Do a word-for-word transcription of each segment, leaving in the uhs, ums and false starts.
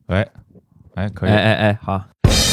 喂，哎，可以， 哎哎哎，好。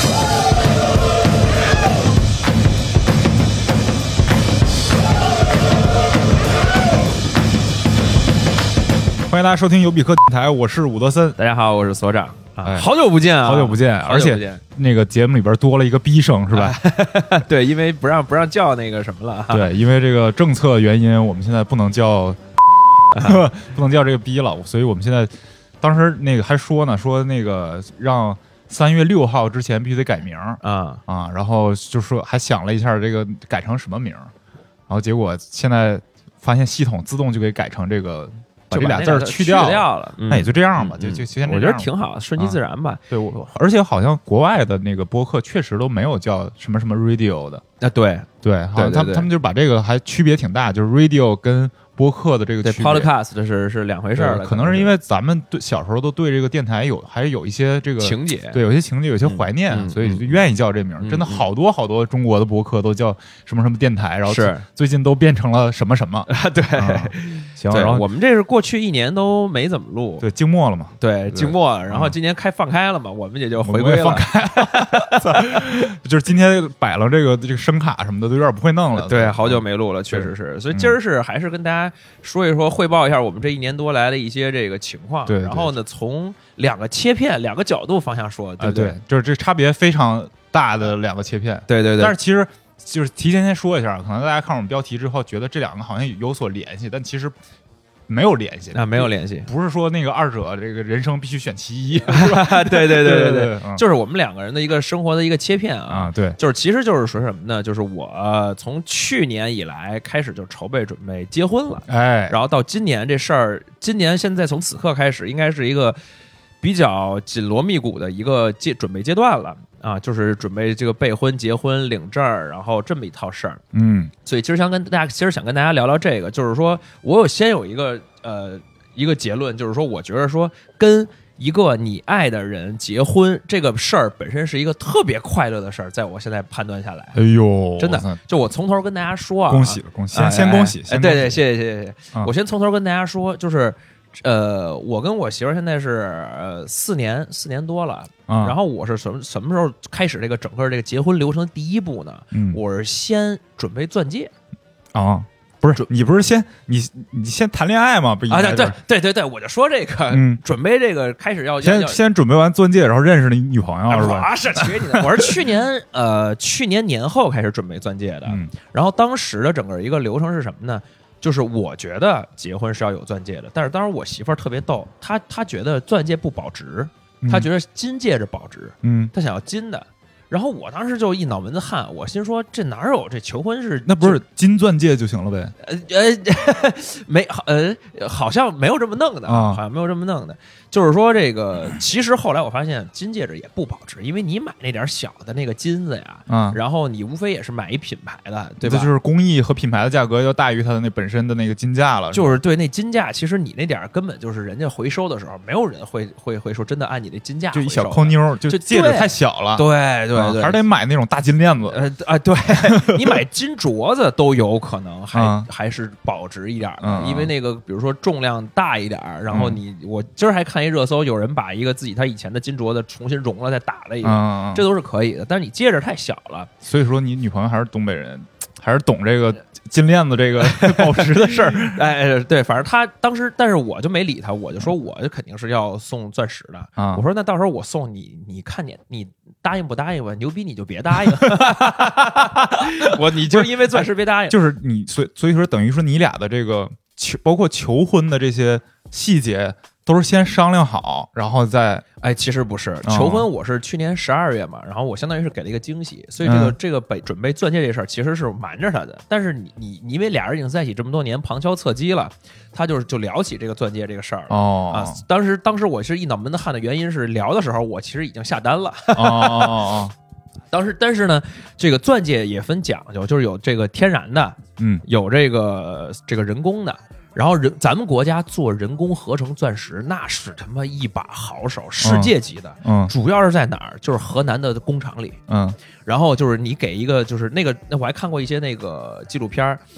欢迎大家收听尤比克电台，我是伍德森。 大家好，我是所长啊、 哎， 好久不见啊， 好久不见，而且那个节目里边多了一个逼声，是吧？ 对，因为不让不让叫那个什么了。 对，因为这个政策原因，我们现在不能叫，不能叫这个逼了，所以我们现在当时那个还说呢，说那个让三月六号之前必须得改名啊啊，然后就说还想了一下这个改成什么名，然后结果现在发现系统自动就给改成这个。把这俩字儿去掉了, 去掉了、嗯， 那也就这样吧，嗯、就就先这样。 我觉得挺好，顺其自然吧。 啊、对，我而且好像国外的那个播客确实都没有叫什么什么 radio 的啊，对对，好像他们他们就把这个还区别挺大，就是 radio 跟播客的这个区别 ，podcast 是是两回事了。 可能是因为咱们对小时候都对这个电台有还是有一些这个情节， 对，有些情节，有些怀念， 嗯、 所以就愿意叫这名。 嗯、 真的好多好多中国的播客都叫什么什么电台，然后是最近都变成了什么什么。 对， 嗯、行， 然后我们这是过去一年都没怎么录， 对，静默了嘛， 对，静默了。然后今年开放开了嘛，我们也就回归了， 放开就是今天摆了这个这个声卡什么的，都有点不会弄了。 对，好久没录了，确实是。所以今儿是还是跟大家说一说。汇报一下我们这一年多来的一些这个情况， 对， 然后呢，从两个切片、两个角度方向说，对不对？ 啊、对，就是这差别非常大的两个切片， 对对对。 但是其实就是提前先说一下，可能大家看我们标题之后觉得这两个好像有所联系，但其实没有联系啊，没有联系， 不是说那个二者这个人生必须选其一， 是吧？对对对对对, 对, 对、嗯， 就是我们两个人的一个生活的一个切片啊， 啊，对， 就是其实就是说什么呢？就是我、呃、从去年以来开始就筹备准备结婚了， 哎， 然后到今年这事儿，今年现在从此刻开始，应该是一个比较紧锣密鼓的一个阶准备阶段了。啊，就是准备这个备婚、结婚、领证，然后这么一套事儿。 嗯， 所以其实想跟大家，其实想跟大家聊聊这个，就是说我有先有一个呃一个结论，就是说我觉得说跟一个你爱的人结婚这个事儿本身是一个特别快乐的事儿，在我现在判断下来， 哎呦， 真的，就我从头跟大家说啊， 恭喜了，恭喜，先、 哎、 先恭喜， 哎，对对，谢谢谢谢谢谢、 嗯， 我先从头跟大家说，就是。呃，我跟我媳妇儿现在是呃四年四年多了， 嗯， 然后我是什么什么时候开始这个整个这个结婚流程的第一步呢？ 嗯， 我是先准备钻戒啊，不是你不是先你你先谈恋爱吗？不啊，对对对对，我就说这个， 嗯， 准备这个开始要先先准备完钻戒，然后认识你女朋友、啊、是吧？ 啊，是去你的！我是去年呃去年年后开始准备钻戒的， 嗯， 然后当时的整个一个流程是什么呢？就是我觉得结婚是要有钻戒的，但是当时我媳妇儿特别逗，她她觉得钻戒不保值，她觉得金戒指保值， 嗯， 她想要金的。然后我当时就一脑门子汗，我心说这哪有这求婚是那不是金钻戒就行了呗？ 呃呃没呃好像没有这么弄的啊， 好像没有这么弄的。就是说这个，其实后来我发现金戒指也不保值，因为你买那点小的那个金子呀， 啊， 然后你无非也是买一品牌的，对吧？ 这就是工艺和品牌的价格要大于它的那本身的那个金价了。 就是对那金价，其实你那点根本就是人家回收的时候，没有人会会会说真的按你的金价就一小抠妞，就戒指太小了， 对对对， 还是得买那种大金链子。 呃啊，对你买金镯子都有可能还、 嗯、 还是保值一点的、 嗯， 因为那个比如说重量大一点，然后你、嗯、我今儿还看一热搜，有人把一个自己他以前的金镯子重新熔了再打了一个、 嗯， 这都是可以的。但是你戒指太小了， 所以说你女朋友还是东北人，还是懂这个金链子这个保值的事儿。 哎，对，反正他当时，但是我就没理他，我就说我就肯定是要送钻石的。 啊、 我说那到时候我送你，你看你你答应不答应吧？牛逼你就别答应。我你就因为钻石别答应， 就是你所以所以说等于说你俩的这个求包括求婚的这些细节都是先商量好，然后再哎，其实不是求婚，我是去年十二月嘛，然后我相当于是给了一个惊喜，所以这个、嗯、这个备准备钻戒这事儿其实是瞒着他的。但是你你因为俩人已经在一起这么多年，旁敲侧击了，他就是就聊起这个钻戒这个事儿了。 哦啊，当时当时我是一脑门子汗的原因是聊的时候，我其实已经下单了。 哦哦哦。 当时，但是呢，这个钻戒也分讲究，就是有这个天然的， 嗯， 有这个这个人工的。然后人，咱们国家做人工合成钻石，那是他妈一把好手，世界级的。 嗯， 主要是在哪儿？就是河南的工厂里。 嗯， 然后就是你给一个，就是那个，那我还看过一些那个纪录片，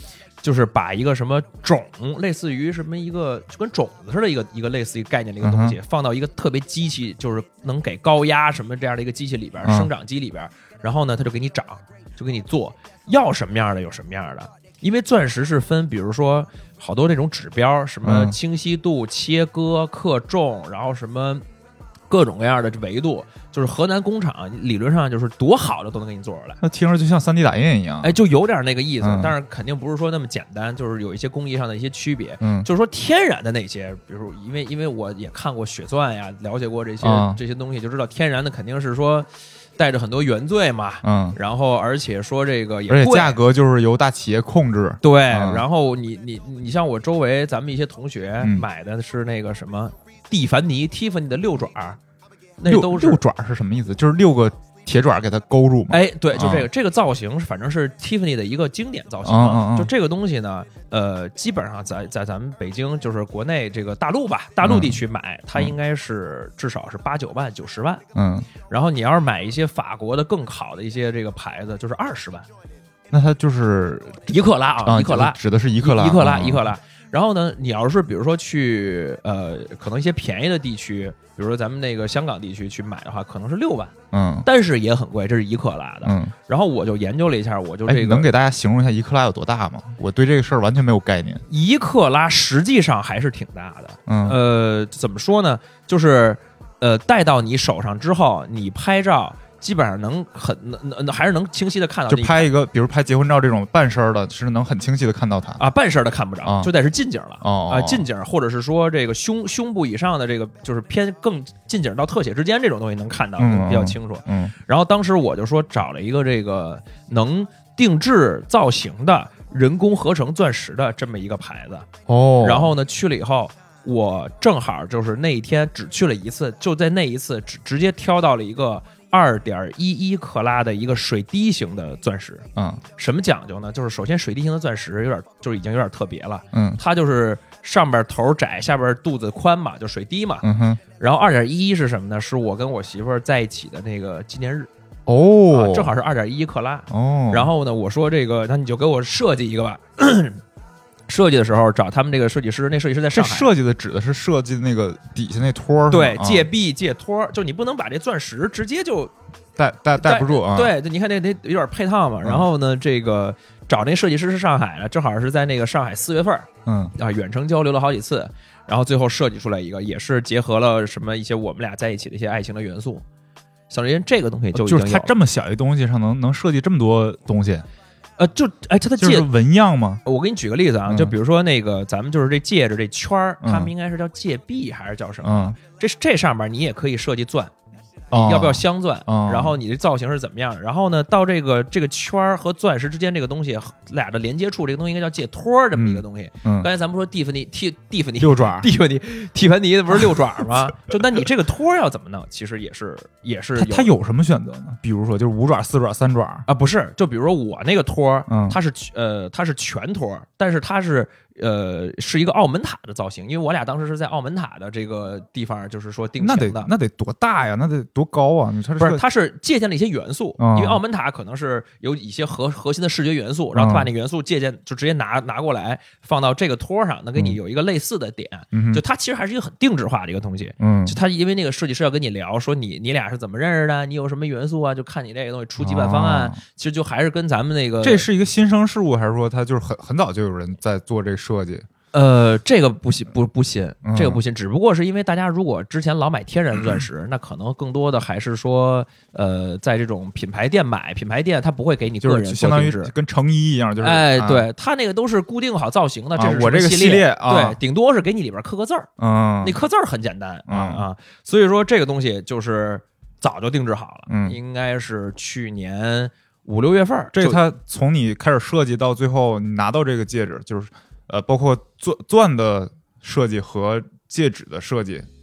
就是把一个什么种，类似于什么一个就跟种子似的一个一个类似于概念的一个东西，嗯、放到一个特别机器，就是能给高压什么这样的一个机器里边，嗯、生长机里边，然后呢，它就给你长，就给你做，要什么样的有什么样的。因为钻石是分，比如说好多那种指标，什么清晰度、切割、克重，然后什么各种各样的维度。就是河南工厂理论上就是多好的都能给你做出来， 那听着就像 三 D 打印一样， 哎，就有点那个意思， 嗯、 但是肯定不是说那么简单，就是有一些工艺上的一些区别。 嗯， 就是说天然的那些，比如因为因为我也看过血钻呀，了解过这些、 嗯、 这些东西，就知道天然的肯定是说带着很多原罪嘛， 嗯， 然后而且说这个也贵，而且价格就是由大企业控制， 对， 嗯、 然后你你你像我周围咱们一些同学买的是那个什么蒂凡尼、嗯、Tiffany 的六爪。那都是六爪是什么意思？就是六个铁爪给它勾住吗？ 哎，对，就这个、 啊、 这个造型，反正是 Tiffany 的一个经典造型。 啊啊啊就这个东西呢，呃，基本上在在咱们北京，就是国内这个大陆吧，大陆地区买，嗯、它应该是至少是八九万、九十万。 嗯， 然后你要是买一些法国的更好的一些这个牌子，就是二十万。 那它就是一克拉啊， 啊一克拉指的是一克拉， 一克拉， 嗯、 一克拉。然后呢，你要是比如说去呃，可能一些便宜的地区，比如说咱们那个香港地区去买的话，可能是六万， 嗯， 但是也很贵，这是一克拉的， 嗯。 然后我就研究了一下，我就这个、 哎、能给大家形容一下一克拉有多大吗？我对这个事儿完全没有概念。 一克拉实际上还是挺大的， 嗯， 呃，怎么说呢？就是呃，戴到你手上之后，你拍照。基本上能很能能还是能清晰的看到， 就拍一个，比如拍结婚照这种半身的，是能很清晰的看到它啊，半身的看不着， 啊、 就得是近景了哦啊，近景或者是说这个胸胸部以上的这个就是偏更近景到特写之间这种东西能看到嗯比较清楚。 嗯， 然后当时我就说找了一个这个能定制造型的人工合成钻石的这么一个牌子哦， 然后呢去了以后。我正好就是那一天只去了一次，就在那一次直直接挑到了一个二点一一克拉的一个水滴型的钻石。 嗯， 什么讲究呢？就是首先水滴型的钻石有点就是已经有点特别了。 嗯， 它就是上边头窄，下边肚子宽嘛，就水滴嘛。 嗯哼。 然后二点一一是什么呢？是我跟我媳妇儿在一起的那个纪念日。 哦， 啊、正好是二点一一克拉。 哦。 然后呢，我说这个，那你就给我设计一个吧。设计的时候找他们这个设计师，那设计师在上海。 设计的指的是设计的那个底下那托儿， 对， 啊、 借臂借托，就你不能把这钻石直接就戴戴戴不住啊。 对，你看那那有点配套嘛。 嗯、 然后呢，这个找那设计师是上海的，正好是在那个上海四月份， 嗯啊，远程交流了好几次，然后最后设计出来一个，也是结合了什么一些我们俩在一起的一些爱情的元素。小林这个东西就已经有就是它这么小一东西上能能设计这么多东西。 呃，就哎，它的戒就是纹样吗？ 我给你举个例子啊， 嗯、 就比如说那个咱们就是这戒指这圈儿， 嗯、 他们应该是叫戒臂还是叫什么？ 嗯、 这这上面你也可以设计钻。 哦、 要不要镶钻、 哦？ 然后你的造型是怎么样？然后呢，到这个这个圈和钻石之间这个东西俩的连接处，这个东西应该叫戒托这么一个东西。 嗯， 刚才咱们说蒂芙尼蒂蒂芙尼六爪， 蒂芙尼蒂凡尼的不是六爪吗？就那你这个托要怎么弄？其实也是也是有它有什么选择呢？比如说就是五爪、四爪、三爪啊？不是，就比如说我那个托， 嗯， 它是呃它是全托，但是它是。呃，是一个澳门塔的造型，因为我俩当时是在澳门塔的这个地方，就是说定情的。 那得那得多大呀？那得多高啊？你它不是，它是借鉴了一些元素， 嗯、 因为澳门塔可能是有一些核核心的视觉元素，然后他把那元素借鉴，就直接拿拿过来放到这个托上，能给你有一个类似的点。 嗯、 就它其实还是一个很定制化的一个东西。 嗯， 就它因为那个设计师要跟你聊，说你你俩是怎么认识的，你有什么元素啊？就看你这个东西出几版方案， 哦、 其实就还是跟咱们那个。 这是一个新生事物，还是说它就是很很早就有人在做这个设计？ 呃，这个不新不不新， 嗯， 这个不新，只不过是因为大家如果之前老买天然钻石，嗯，那可能更多的还是说，呃，在这种品牌店买，品牌店它不会给你个人就是相当于跟成衣一样，就是哎， 啊、 对，它那个都是固定好造型的，这是啊、我这个系列啊， 对，顶多是给你里边刻个字儿， 嗯， 那刻字儿很简单， 嗯啊，所以说这个东西就是早就定制好了， 嗯， 应该是去年五六月份， 这它从你开始设计到最后你拿到这个戒指，就是。呃，包括钻钻的设计和戒指的设计，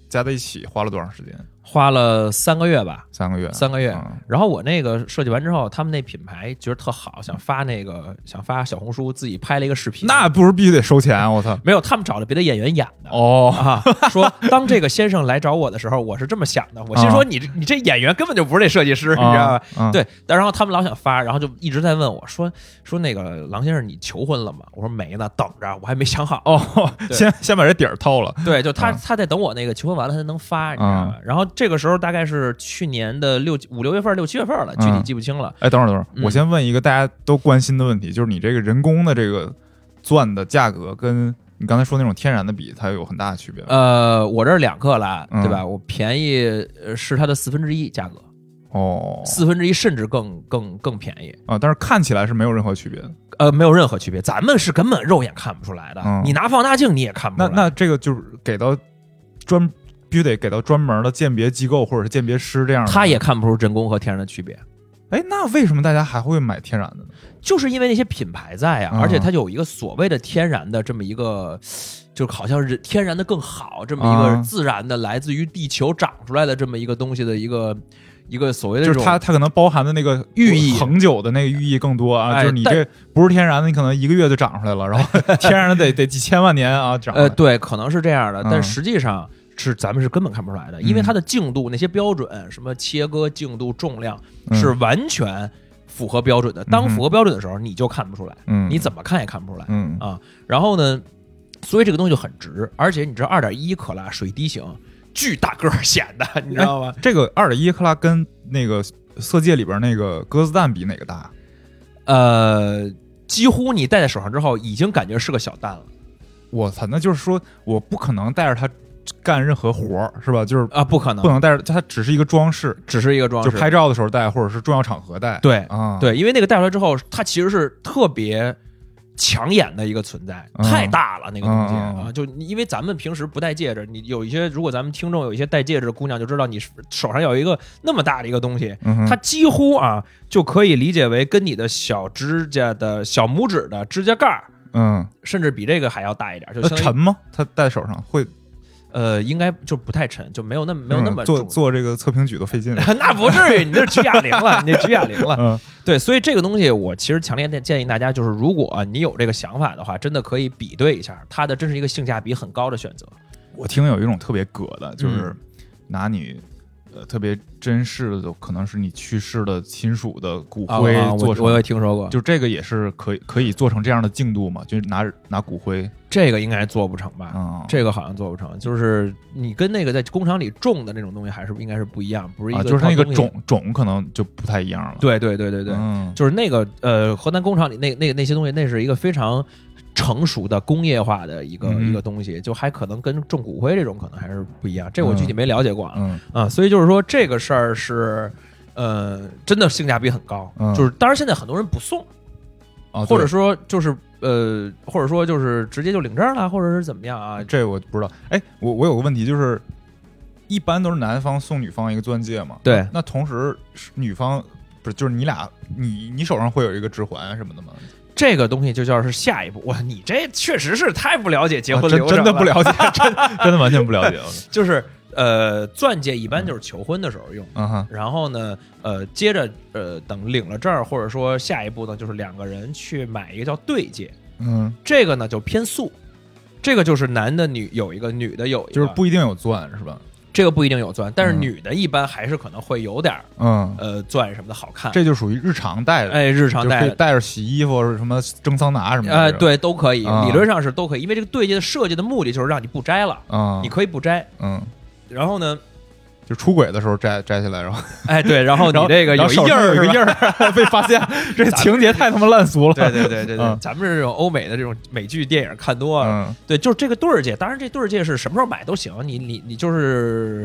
加在一起花了多长时间？ 花了三个月吧， 三个月， 三个月。 嗯、 然后我那个设计完之后，他们那品牌觉得特好，想发那个想发小红书，自己拍了一个视频。 那不是必须得收钱？我操！ 没有，他们找了别的演员演的。 哦， 啊，说当这个先生来找我的时候，我是这么想的。我心说你、啊、你这演员根本就不是这设计师，啊、你知道吧？啊、对。然后他们老想发，然后就一直在问我说说那个郎先生，你求婚了吗？我说没呢，等着，我还没想好。 哦，先先把这底儿透了。 对，就他、 啊、 他在等我那个求婚完了，他才能发，你知道吧？啊、然后这个时候大概是。是去年的六五六月份、六七月份了，具体记不清了。 嗯、哎，等会儿等会儿，嗯、我先问一个大家都关心的问题，就是你这个人工的这个钻的价格，跟你刚才说那种天然的比，它有很大的区别。 呃，我这是两克拉， 嗯、 对吧？我便宜是它的四分之一价格。 哦， 四分之一甚至更更更便宜啊！但是看起来是没有任何区别的。 呃，没有任何区别，咱们是根本肉眼看不出来的。 嗯、 你拿放大镜你也看不出来。 那那这个就是给到专。必须得给到专门的鉴别机构或者是鉴别师这样的， 他也看不出人工和天然的区别。 哎，那为什么大家还会买天然的呢？ 就是因为那些品牌在啊， 嗯、 而且它有一个所谓的天然的这么一个，就好像是天然的更好，这么一个自然的来自于地球长出来的这么一个东西的一个一个所谓的， 就是它它可能包含的那个寓意， 恒久的那个寓意更多啊。 哎、 就是你这不是天然的，你可能一个月就长出来了，然后天然的得得几千万年啊长。 呃，对，可能是这样的， 嗯、 但实际上。是咱们是根本看不出来的，因为它的净度那些标准，什么切割净度、重量是完全符合标准的。当符合标准的时候，你就看不出来， 嗯， 你怎么看也看不出来， 嗯啊。然后呢，所以这个东西就很值，而且你知道，二点一克拉水滴型，巨大个儿显的，你知道吗？ 这个二点一克拉跟那个色戒里边那个鸽子蛋比哪个大？ 呃，几乎你戴在手上之后，已经感觉是个小蛋了。 我操，那就是说我不可能带着它干任何活儿，是吧？就是啊，不可能， 不能带着它，只是一个装饰， 只是一个装饰， 就拍照的时候戴，或者是重要场合戴。 对啊， 对，因为那个戴出来之后，它其实是特别抢眼的一个存在， 嗯、 太大了那个东西、 嗯、 啊！就因为咱们平时不戴戒指，你有一些，如果咱们听众有一些戴戒指的姑娘就知道，你手上有一个那么大的一个东西， 嗯、 它几乎啊就可以理解为跟你的小指甲的小拇指的指甲盖嗯， 甚至比这个还要大一点。就相沉吗？它戴手上会？ 呃，应该就不太沉，就没有那么没有那么、 嗯、做做这个测评举都费劲了。 那不至于，你这是举哑铃了，你这举哑铃了。 嗯， 对，所以这个东西我其实强烈建议大家，就是如果你有这个想法的话，真的可以比对一下，它的真是一个性价比很高的选择。 我听有一种特别葛的，就是拿你、嗯、呃特别珍视的，可能是你去世的亲属的骨灰做成、 啊、我, 我也听说过， 就这个也是可以可以做成这样的净度嘛？就是拿拿骨灰。 这个应该做不成吧、 嗯？ 这个好像做不成，就是你跟那个在工厂里种的那种东西还是应该是不一样，不是一个、 啊、就是那个种种可能就不太一样了。 对对对对对， 嗯、 就是那个呃，河南工厂里那那那些东西，那是一个非常成熟的工业化的一个、 嗯、 一个东西，就还可能跟种骨灰这种可能还是不一样。这我具体没了解过啊， 嗯啊，所以就是说这个事儿是呃，真的性价比很高。 嗯、 就是当然现在很多人不送， 啊， 或者说就是。呃，或者说就是直接就领证了，或者是怎么样啊？ 这我不知道。哎，我我有个问题，就是一般都是男方送女方一个钻戒嘛？ 对。 那同时女方不是就是你俩，你你手上会有一个指环什么的吗？ 这个东西就叫是下一步。哇，你这确实是太不了解结婚流程了、 啊、真, 真的不了解，真真的完全不了解了。 就是呃，钻戒一般就是求婚的时候用， 嗯哼。 然后呢，呃，接着呃，等领了证，或者说下一步呢，就是两个人去买一个叫对戒， 嗯， 这个呢就偏素，这个就是男的女有一个，女的有一个， 就是不一定有钻是吧？ 这个不一定有钻，但是女的一般还是可能会有点嗯呃钻什么的好看， 这就属于日常戴的， 哎，日常戴的， 带着洗衣服什么蒸桑拿什么的， 哎、呃，对，都可以、 嗯， 理论上是都可以，因为这个对戒的设计的目的就是让你不摘了， 嗯， 你可以不摘， 嗯， 然后呢？ 就出轨的时候摘摘下来，然后哎对，然后你这个有一印儿， 有一个印儿被发现，这情节太他妈烂俗了。 对对对对对， 嗯、 咱们是这种欧美的这种美剧电影看多了， 嗯、 对，就是这个对儿戒，当然这对儿戒是什么时候买都行，你你你就是，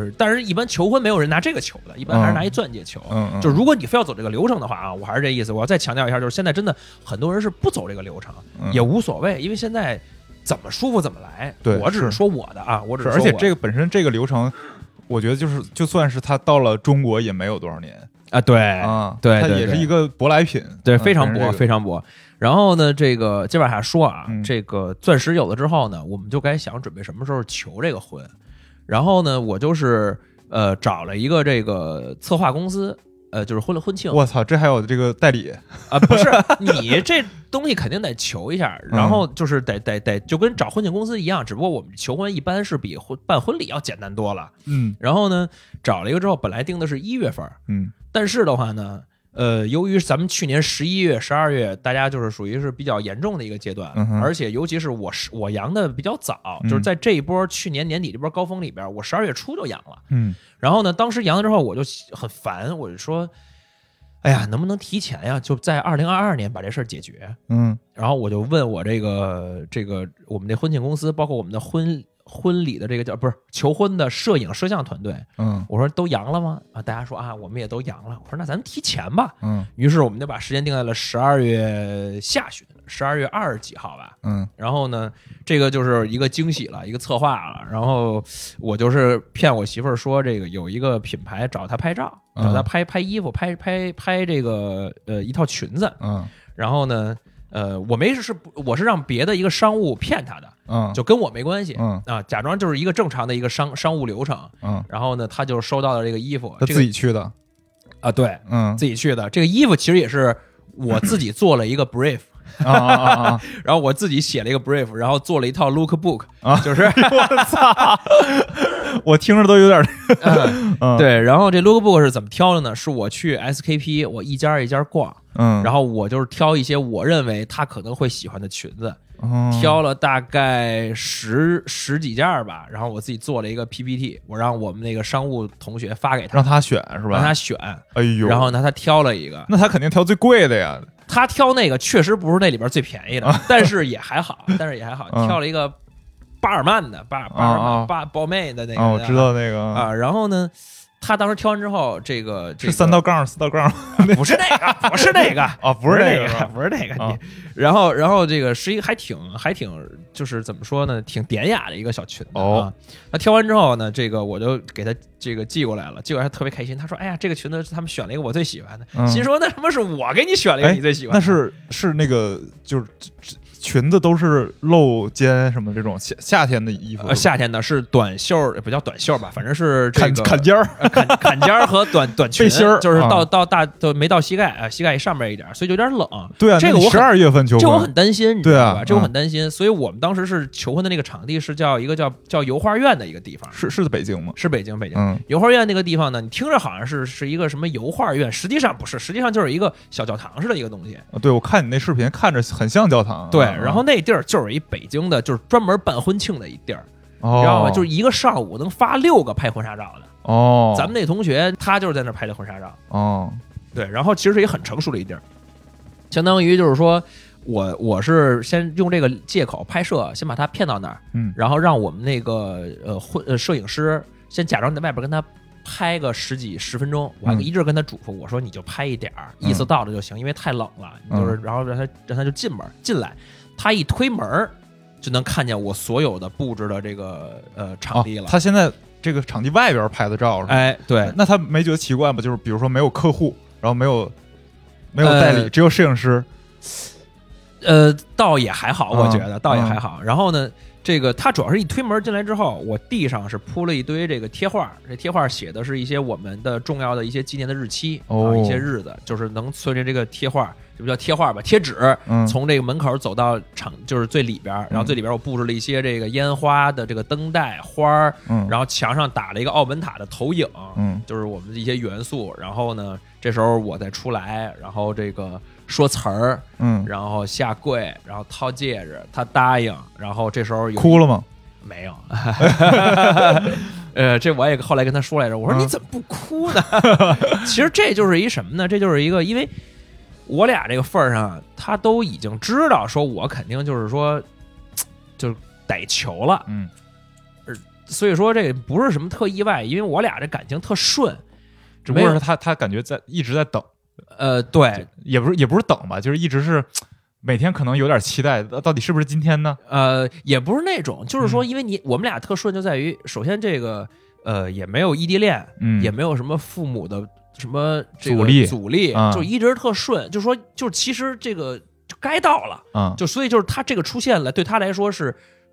但是一般求婚没有人拿这个求的，一般还是拿一钻戒求。 嗯嗯， 就如果你非要走这个流程的话啊，我还是这意思，我要再强调一下，就是现在真的很多人是不走这个流程， 嗯、 也无所谓，因为现在怎么舒服怎么来。 对， 我只是说我的啊，我只是而且这个本身这个流程。我觉得就是，就算是他到了中国也没有多少年啊，对啊， 对， 它也是一个舶来品， 对， 嗯、 非常薄， 这个、 非常薄。然后呢，这个接着往下说啊， 嗯、 这个钻石有了之后呢，我们就该想准备什么时候求这个婚。 然后呢，我就是呃找了一个这个策划公司。呃，就是婚婚庆， 我操，这还有这个代理啊？不是，你这东西肯定得求一下，然后就是得得得，就跟找婚庆公司一样，只不过我们求婚一般是比婚办婚礼要简单多了。 嗯， 然后呢，找了一个之后，本来定的是一月份， 嗯， 但是的话呢，呃，由于咱们去年十一月、十二月，大家就是属于是比较严重的一个阶段， 嗯、 而且尤其是我我阳的比较早， 嗯、 就是在这一波去年年底这波高峰里边，我十二月初就阳了。 嗯， 然后呢，当时阳了之后，我就很烦，我就说。哎呀，能不能提前呀？就在二零二二年把这事儿解决。 嗯， 然后我就问我这个这个我们这婚庆公司，包括我们的婚婚礼的这个叫不是求婚的摄影摄像团队， 嗯， 我说都阳了吗？啊，大家说啊，我们也都阳了。我说那咱提前吧。 嗯， 于是我们就把时间定在了十二月下旬，十二月二十几号吧。 嗯， 然后呢，这个就是一个惊喜了，一个策划了。然后我就是骗我媳妇儿说，这个有一个品牌找她拍照。找他拍拍衣服，拍拍拍这个呃一套裙子， 嗯， 然后呢，呃，我没是我是让别的一个商务骗他的， 嗯， 就跟我没关系， 嗯啊，假装就是一个正常的一个商商务流程， 嗯， 然后呢，他就收到了这个衣服， 他自己去的， 啊，对， 嗯， 自己去的，这个衣服其实也是我自己做了一个 brief。 啊啊啊！ 然后我自己写了一个 brief， 然后做了一套 lookbook， 啊， 就是我操，我听着都有点嗯，嗯，对。然后这 lookbook 是怎么挑的呢？是我去 S K P， 我一家一家逛， 嗯， 然后我就是挑一些我认为他可能会喜欢的裙子， 嗯、 挑了大概十十几件吧，然后我自己做了一个 P P T， 我让我们那个商务同学发给他， 让他选是吧？ 让他选， 哎呦， 然后呢，他挑了一个， 那他肯定挑最贵的呀。 他挑那个确实不是那里边最便宜的，但是也还好，但是也还好， 嗯、 挑了一个巴尔曼的巴巴尔曼巴宝妹的那个， 哦，我知道那个啊。然后呢，他当时挑完之后，这个是三道杠四道杠， 不是那个，不是那个啊，不是那个，不是那个。你然后，然后这个是一个还挺还挺就是怎么说呢，挺典雅的一个小裙子啊。他挑完之后呢，这个我就给他这个寄过来了，寄过来他特别开心，他说：“哎呀，这个裙子他们选了一个我最喜欢的。”心说那他妈是我给你选了一个你最喜欢的， 那是是那个就是。裙子都是露肩什么这种夏夏天的衣服， 呃，夏天的是短袖，不叫短袖吧，反正是这个坎坎肩儿、 坎坎肩儿和短短裙， 背心儿， 就是到、啊、到大都没到膝盖啊，膝盖上面一点，所以就有点冷。 对啊， 这个我十二月份求婚， 这我很担心，你知道吧？ 对啊， 这我很担心，所以我们当时是求婚的那个场地是叫一个叫叫油画院的一个地方， 是是在北京吗？ 是北京，北京。 嗯， 油画院那个地方呢，你听着好像是是一个什么油画院，实际上不是，实际上就是一个小教堂似的一个东西。 对，我看你那视频，看着很像教堂。 对， 嗯、 然后那地儿就是一北京的，就是专门办婚庆的一地儿， 哦、 知道吗？就是一个上午能发六个拍婚纱照的。 哦， 咱们那同学他就是在那拍的婚纱照。 哦， 对，然后其实是一个很成熟的一地儿，相当于就是说我我是先用这个借口拍摄，先把他骗到那儿， 嗯， 然后让我们那个呃婚呃摄影师先假装在外边跟他拍个十几十分钟，我还一直跟他嘱咐，我说你就拍一点儿， 嗯、 意思到了就行，因为太冷了，你就是然后让他让他就进门进来。他一推门就能看见我所有的布置的这个呃场地了。 哦、他现在这个场地外边拍的照是吧？ 哎，对， 那他没觉得奇怪吗？就是比如说没有客户，然后没有没有代理， 呃、 只有摄影师。 呃，倒也还好，我觉得、 嗯、 倒也还好。然后呢，这个他主要是一推门进来之后，我地上是铺了一堆这个贴画，这贴画写的是一些我们的重要的一些纪念的日期、 哦、 啊，一些日子，就是能顺着这个贴画。这不叫贴画吧，贴纸， 嗯、 从这个门口走到场，就是最里边，然后最里边我布置了一些这个烟花的这个灯带花， 嗯， 然后墙上打了一个奥本塔的投影， 嗯， 就是我们的一些元素。然后呢，这时候我再出来，然后这个说词儿， 嗯， 然后下跪，然后掏戒指，他答应，然后这时候有哭了吗？ 没有。呃，这我也后来跟他说来着，我说你怎么不哭呢？其实这就是一什么呢？这就是一个因为。我俩这个份儿上，他都已经知道，说我肯定就是说，就是得求了， 嗯， 所以说这不是什么特意外，因为我俩这感情特顺， 只不过是他他感觉在一直在等， 呃，对， 也不是也不是等吧，就是一直是每天可能有点期待，到底是不是今天呢？ 呃，也不是那种，就是说，因为你、嗯、我们俩特顺，就在于首先这个呃也没有异地恋， 嗯， 也没有什么父母的。什么这个阻力阻力、 嗯、 就一直特顺，就说就其实这个就该到了， 嗯， 就所以就是他这个出现了，对他来说是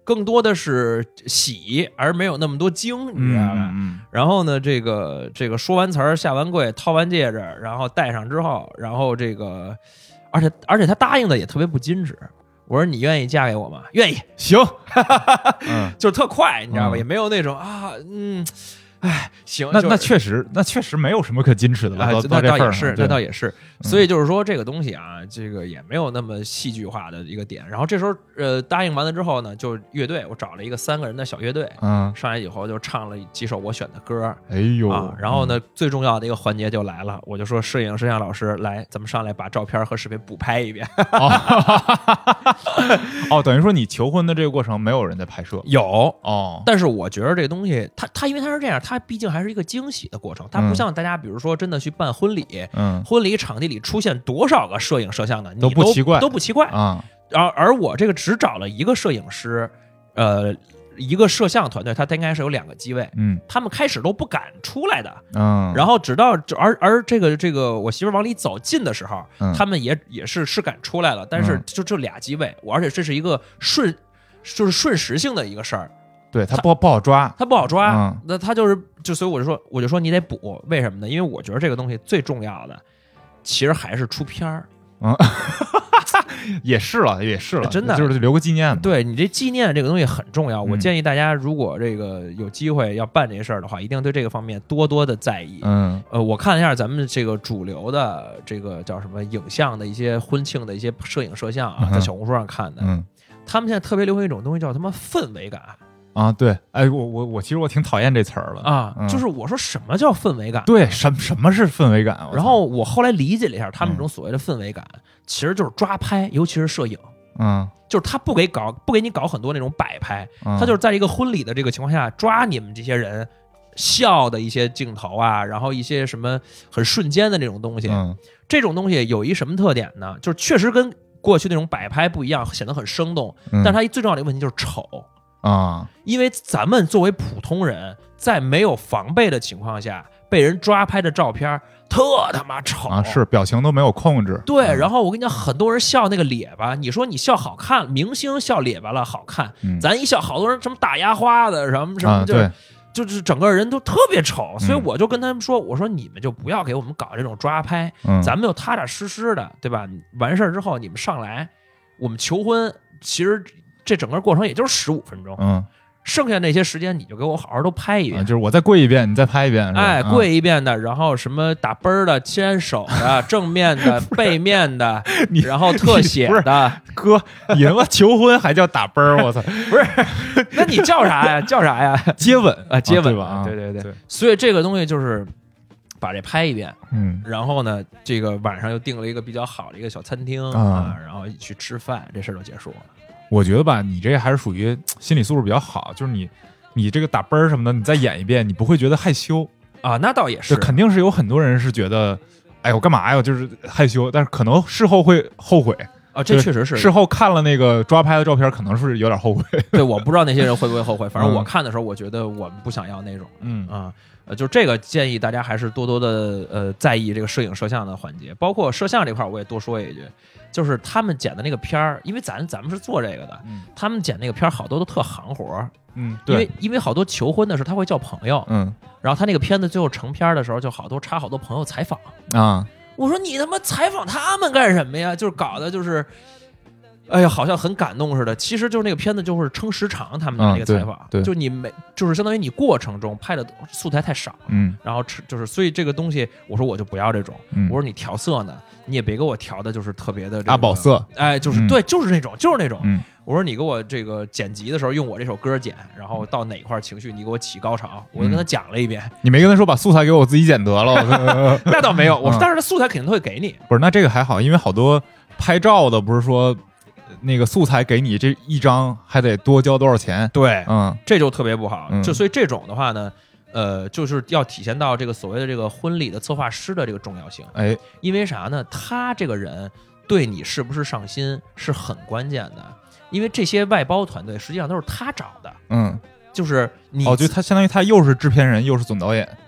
更多的是喜，而没有那么多惊，你知道吧？ 嗯嗯、 然后呢，这个这个说完词儿，下完跪，掏完戒指，然后戴上之后，然后这个，而且而且他答应的也特别不矜持。我说你愿意嫁给我吗？愿意， 行，嗯， 就是特快，你知道吧？ 嗯、 也没有那种啊，嗯。哎，行， 那、 就是、 那确实，那确实没有什么可矜持的了。 哎、 到那倒也是，那倒也是。 嗯、 所以就是说，这个东西啊，这个也没有那么戏剧化的一个点。然后这时候，呃，答应完了之后呢，就乐队，我找了一个三个人的小乐队， 嗯， 上来以后就唱了几首我选的歌。 哎呦， 啊，然后呢，嗯、最重要的一个环节就来了，我就说摄影摄像老师来，咱们上来把照片和视频补拍一遍。 哦，哦，等于说你求婚的这个过程没有人在拍摄？ 有哦， 但是我觉得这个东西，它它因为它是这样，它毕竟还是一个惊喜的过程，它不像大家比如说真的去办婚礼， 嗯， 婚礼场地里出现多少个摄影摄像的，你都不奇怪， 都不奇怪啊。 而而我这个只找了一个摄影师，呃，一个摄像团队，他应该是有两个机位， 嗯， 他们开始都不敢出来的， 嗯， 然后直到而而这个这个我媳妇往里走近的时候， 嗯、 他们也也是是敢出来了，但是就这俩机位，我而且这是一个顺就是瞬时性的一个事儿。 对他不不好抓， 他不好抓， 嗯、 那他就是就所以我就说我就说你得补，为什么呢？因为我觉得这个东西最重要的，其实还是出片儿。 嗯，也是了，也是了， 真的就是留个纪念。 对你这纪念这个东西很重要， 嗯、 我建议大家如果这个有机会要办这事儿的话，一定对这个方面多多的在意。 嗯， 呃，我看了一下咱们这个主流的这个叫什么影像的一些婚庆的一些摄影摄像啊， 嗯、 在小红书上看的， 嗯， 他们现在特别流行一种东西叫他妈氛围感。 啊，对，哎，我我我其实我挺讨厌这词儿了啊、 嗯， 就是我说什么叫氛围感？ 对，什什么是氛围感？ 然后我后来理解了一下，他们这种所谓的氛围感，嗯、其实就是抓拍，尤其是摄影， 嗯， 就是他不给搞，不给你搞很多那种摆拍， 嗯、 他就是在一个婚礼的这个情况下抓你们这些人笑的一些镜头啊，然后一些什么很瞬间的这种东西， 嗯、 这种东西有一什么特点呢？就是确实跟过去那种摆拍不一样，显得很生动， 嗯、 但是它最重要的一个问题就是丑。 啊， 因为咱们作为普通人，在没有防备的情况下，被人抓拍的照片特他妈丑啊！是表情都没有控制。 对，嗯、然后我跟你讲，很多人笑那个咧巴，你说你笑好看，明星笑咧巴了好看， 嗯、 咱一笑，好多人什么打压花的，什么什么，就、 啊、 就是整个人都特别丑。所以我就跟他们说，我说你们就不要给我们搞这种抓拍， 嗯、 咱们就踏踏实实的，对吧？完事儿之后你们上来，我们求婚，其实。这整个过程也就是十五分钟， 嗯， 剩下那些时间你就给我好好都拍一遍， 啊、就是我再跪一遍，你再拍一遍， 哎，跪一遍的，然后什么打啵儿的、牵手的、正面的、背面的，然后特写的， 哥，你他妈求婚还叫打啵儿？我操， 不是，那你叫啥呀？叫啥呀？ 接吻啊，接吻吧、啊？ 对对对， 对所以这个东西就是把这拍一遍， 嗯， 然后呢，这个晚上又订了一个比较好的一个小餐厅、 嗯、 啊，然后去吃饭，这事儿就结束了。 我觉得吧，你这还是属于心理素质比较好，就是你，你这个打啵儿什么的，你再演一遍，你不会觉得害羞啊？那倒也是， 肯定是有很多人是觉得，哎，我干嘛呀？就是害羞，但是可能事后会后悔啊。这确实是， 事后看了那个抓拍的照片，可能是有点后悔。 对，我不知道那些人会不会后悔，反正我看的时候，我觉得我们不想要那种， 嗯啊。呃，就这个建议大家还是多多的呃在意这个摄影摄像的环节，包括摄像这块，我也多说一句，就是他们剪的那个片儿，因为咱咱们是做这个的， 嗯、 他们剪那个片儿好多都特行活， 嗯，对， 因为因为好多求婚的时候他会叫朋友， 嗯， 然后他那个片子最后成片的时候，就好多插好多朋友采访啊， 我说你他妈采访他们干什么呀？就是搞的就是。哎呀，好像很感动似的。其实就是那个片子，就是撑时长，他们的那个采访， 嗯、对， 就你没，就是相当于你过程中拍的素材太少， 嗯， 然后就是所以这个东西，我说我就不要这种， 嗯、 我说你调色呢，你也别给我调的，就是特别的、这个、 阿宝色， 哎，就是、 嗯、 对，就是那种，就是那种， 嗯， 我说你给我这个剪辑的时候用我这首歌剪，然后到哪块情绪你给我起高潮，我就跟他讲了一遍。 嗯、你没跟他说把素材给我自己剪得了？ 那倒没有，我嗯、 但是素材肯定都会给你。 不是，那这个还好，因为好多拍照的不是说。那个素材给你这一张还得多交多少钱？ 对， 嗯， 这就特别不好。 嗯、 就所以这种的话呢，呃，就是要体现到这个所谓的这个婚礼的策划师的这个重要性。 哎， 因为啥呢？他这个人对你是不是上心是很关键的。因为这些外包团队实际上都是他找的。 嗯， 就是你哦，就他相当于他又是制片人又是总导演。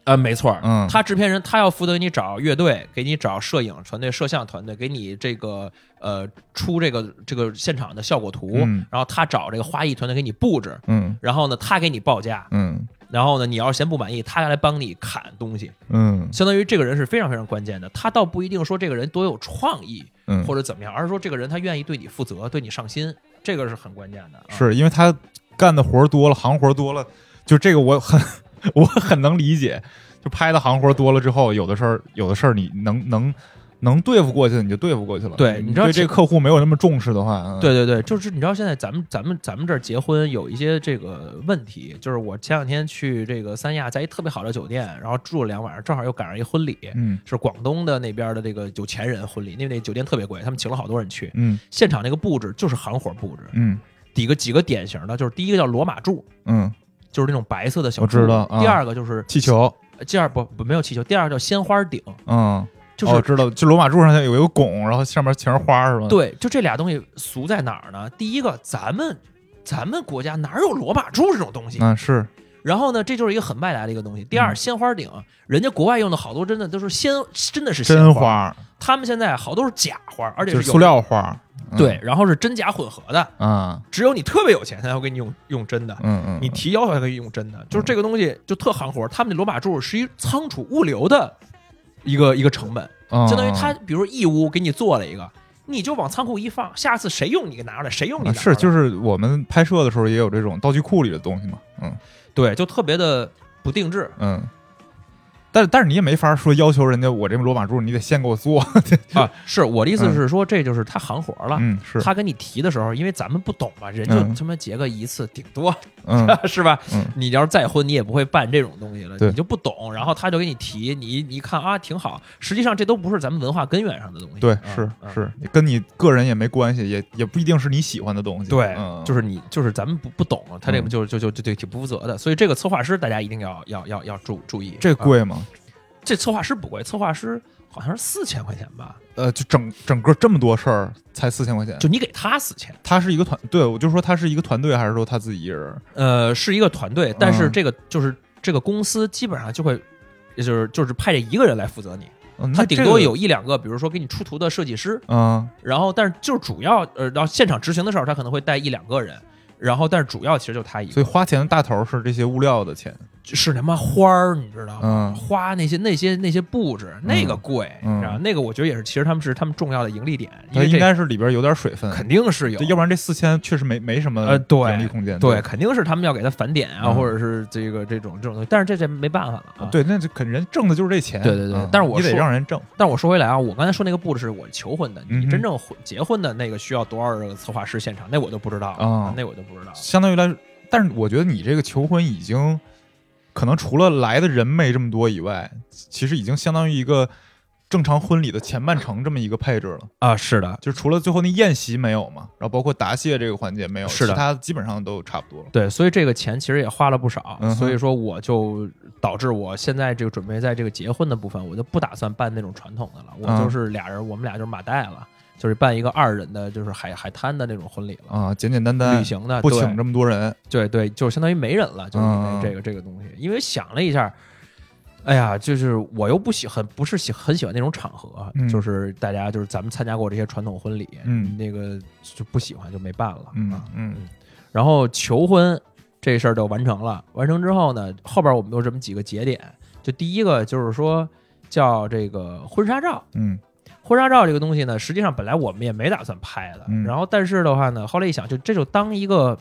呃，没错， 嗯， 他制片人他要负责给你找乐队，给你找摄影团队、摄像团队，给你这个呃出这个这个现场的效果图， 嗯、 然后他找这个花艺团队给你布置， 嗯， 然后呢他给你报价， 嗯， 然后呢你要是嫌不满意，他来帮你砍东西， 嗯， 相当于这个人是非常非常关键的，他倒不一定说这个人多有创意， 嗯， 或者怎么样，而是说这个人他愿意对你负责，对你上心，这个是很关键的，啊、 是因为他干的活多了，行活多了，就这个我很我很能理解。就拍的行活多了之后，有的事儿，有的事儿你能能能对付过去，你就对付过去了。 对，你知道对这个客户没有那么重视的话，嗯、 对对对，就是你知道现在咱们咱们咱们这儿结婚有一些这个问题，就是我前两天去这个三亚，在一特别好的酒店，然后住了两晚上，正好又赶上一婚礼， 嗯， 是广东的那边的这个有钱人婚礼，因为那酒店特别贵，他们请了好多人去， 嗯， 现场那个布置就是行活布置， 嗯， 几个几个典型的，就是第一个叫罗马柱， 嗯， 就是那种白色的小柱，我知道， 第二个就是气球。 第二不不没有气球，第二个叫鲜花顶， 嗯， 就是、 哦、知道，就罗马柱上有一个拱，然后上面全是花，是吧？ 对，就这俩东西俗在哪儿呢？第一个，咱们咱们国家哪有罗马柱这种东西？ 嗯，是。 然后呢，这就是一个很外来的一个东西。第二， 嗯、 鲜花顶，人家国外用的好多真的都是鲜，真的是真花， 花。 他们现在好多是假花，而且是就是塑料花。 嗯、对，然后是真假混合的。 嗯， 只有你特别有钱才会给你用用真的。 嗯嗯， 你提要求才可以用真的。就是这个东西就特行活。他们的罗马柱是一仓储物流的一个一个成本， 嗯、 相当于他比如说义乌给你做了一个。你就往仓库一放，下次谁用你给拿出来，谁用你拿出来。 是，就是我们拍摄的时候也有这种道具库里的东西嘛，嗯， 对，就特别的不定制， 嗯。但是但是你也没法说要求人家我这罗马柱你得先给我做啊！是我的意思是说，这就是他行活了。 嗯，是他跟你提的时候，因为咱们不懂嘛，人就他妈结个一次顶多， 嗯， 是吧？ 嗯， 你要是再婚，你也不会办这种东西了， 对， 你就不懂。然后他就给你提，你你一看啊，挺好。实际上这都不是咱们文化根源上的东西。 对， 嗯、 是嗯、 是，跟你个人也没关系，也也不一定是你喜欢的东西。 对， 嗯、 就是你就是咱们不不懂，他这个就就就就就挺不负责的。所以这个策划师大家一定要要要要注注意。 这贵吗？ 嗯这策划师不贵，策划师好像是四千块钱吧。 呃，就整整个这么多事儿才四千块钱， 就你给他四千， 他是一个团，对，我就说他是一个团队，还是说他自己一人？ 呃，是一个团队，但是这个、嗯、就是这个公司基本上就会，也就是就是派这一个人来负责你， 嗯、 他顶多有一两个，比如说给你出图的设计师， 嗯， 然后但是就是主要呃，然后现场执行的时候，他可能会带一两个人。然后，但是主要其实就他一个， 所以花钱的大头是这些物料的钱， 是他妈花儿，你知道吗？ 嗯， 花那些那些那些布置，那个贵， 嗯、 你知道？那个我觉得也是，其实他们是他们重要的盈利点， 它应该是里边有点水分， 肯定是有， 要不然这四千确实没没什么呃对盈利空间， 对， 对， 肯定是他们要给他返点啊， 嗯、 或者是这个这种这种东西，但是这这没办法了啊， 对，那就肯人挣的就是这钱， 对对对， 嗯、 但是我你得让人挣， 但是我说回来啊，我刚才说那个布置是我求婚的， 嗯、 你真正婚结婚的那个需要多少个策划师现场，那我就不知道啊、 嗯，那我就不知道， 相当于来。但是我觉得你这个求婚已经可能除了来的人没这么多以外，其实已经相当于一个正常婚礼的前半程这么一个配置了啊。是的， 就是除了最后那宴席没有嘛，然后包括答谢这个环节没有， 是的， 其他基本上都差不多了。 对，所以这个钱其实也花了不少， 嗯、 所以说我就导致我现在这个准备在这个结婚的部分，我就不打算办那种传统的了，我就是俩人，嗯、我们俩就是马代了。就是办一个二人的，就是海海滩的那种婚礼了啊，简简单单旅行的， 不请这么多人， 对对，就相当于没人了，就是因为这个、嗯、这个东西。因为想了一下，哎呀，就是我又不喜很不是喜很喜欢那种场合， 嗯、 就是大家就是咱们参加过这些传统婚礼， 嗯， 那个就不喜欢就没办了， 嗯啊、 嗯。 然后求婚这事儿就完成了，完成之后呢，后边我们有这么几个节点，就第一个就是说叫这个婚纱照， 嗯。 婚纱照这个东西呢，实际上本来我们也没打算拍的， 嗯、 然后但是的话呢，后来一想，就这就当一个，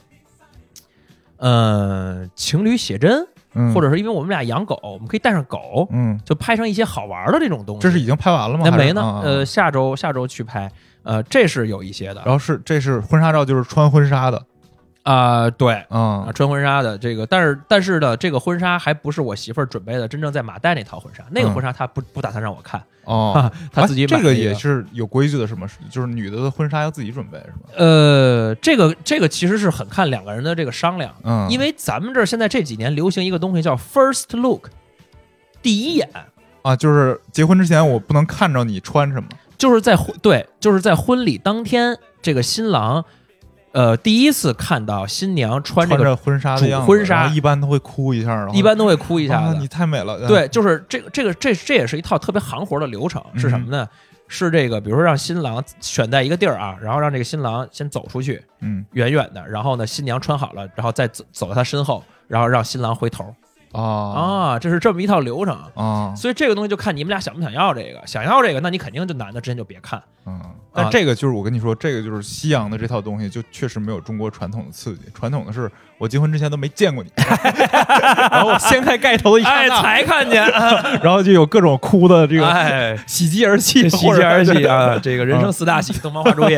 呃，情侣写真， 嗯、 或者是因为我们俩养狗，我们可以带上狗， 嗯， 就拍成一些好玩的这种东西。 这是已经拍完了吗？ 那没呢， 啊、 呃，下周下周去拍，呃，这是有一些的。 然后是这是婚纱照，就是穿婚纱的。 啊、呃，对， 啊、 嗯，穿婚纱的这个，但是但是呢，这个婚纱还不是我媳妇儿准备的，真正在马代那套婚纱，那个婚纱她不、嗯、不打算让我看哦， 啊、她自己买、 啊、这个也是有规矩的，是吗？就是女的的婚纱要自己准备，是吗？ 呃，这个这个其实是很看两个人的这个商量， 嗯， 因为咱们这儿现在这几年流行一个东西叫 first look， 第一眼啊，就是结婚之前我不能看着你穿什么， 就是在对，就是在婚礼当天，这个新郎。 呃，第一次看到新娘穿这个婚纱的样子， 婚纱一般都会哭一下， 一般都会哭一下子、 啊。你太美了。 对，就是这个这个这这也是一套特别行活的流程，是什么呢？嗯、是这个，比如说让新郎选在一个地儿啊，然后让这个新郎先走出去， 嗯， 远远的，然后呢，新娘穿好了，然后再走走到他身后，然后让新郎回头。 啊啊，这是这么一套流程啊， 所以这个东西就看你们俩想不想要这个，想要这个，那你肯定就男的之前就别看。 嗯，但这个就是我跟你说，这个就是西洋的这套东西，就确实没有中国传统的刺激。传统的是我结婚之前都没见过你，然后我掀开盖头一看，哎，才看见， 然后就有各种哭的这个， 哎， 喜极而泣， 喜极而泣啊！这个人生四大喜，东方花烛夜。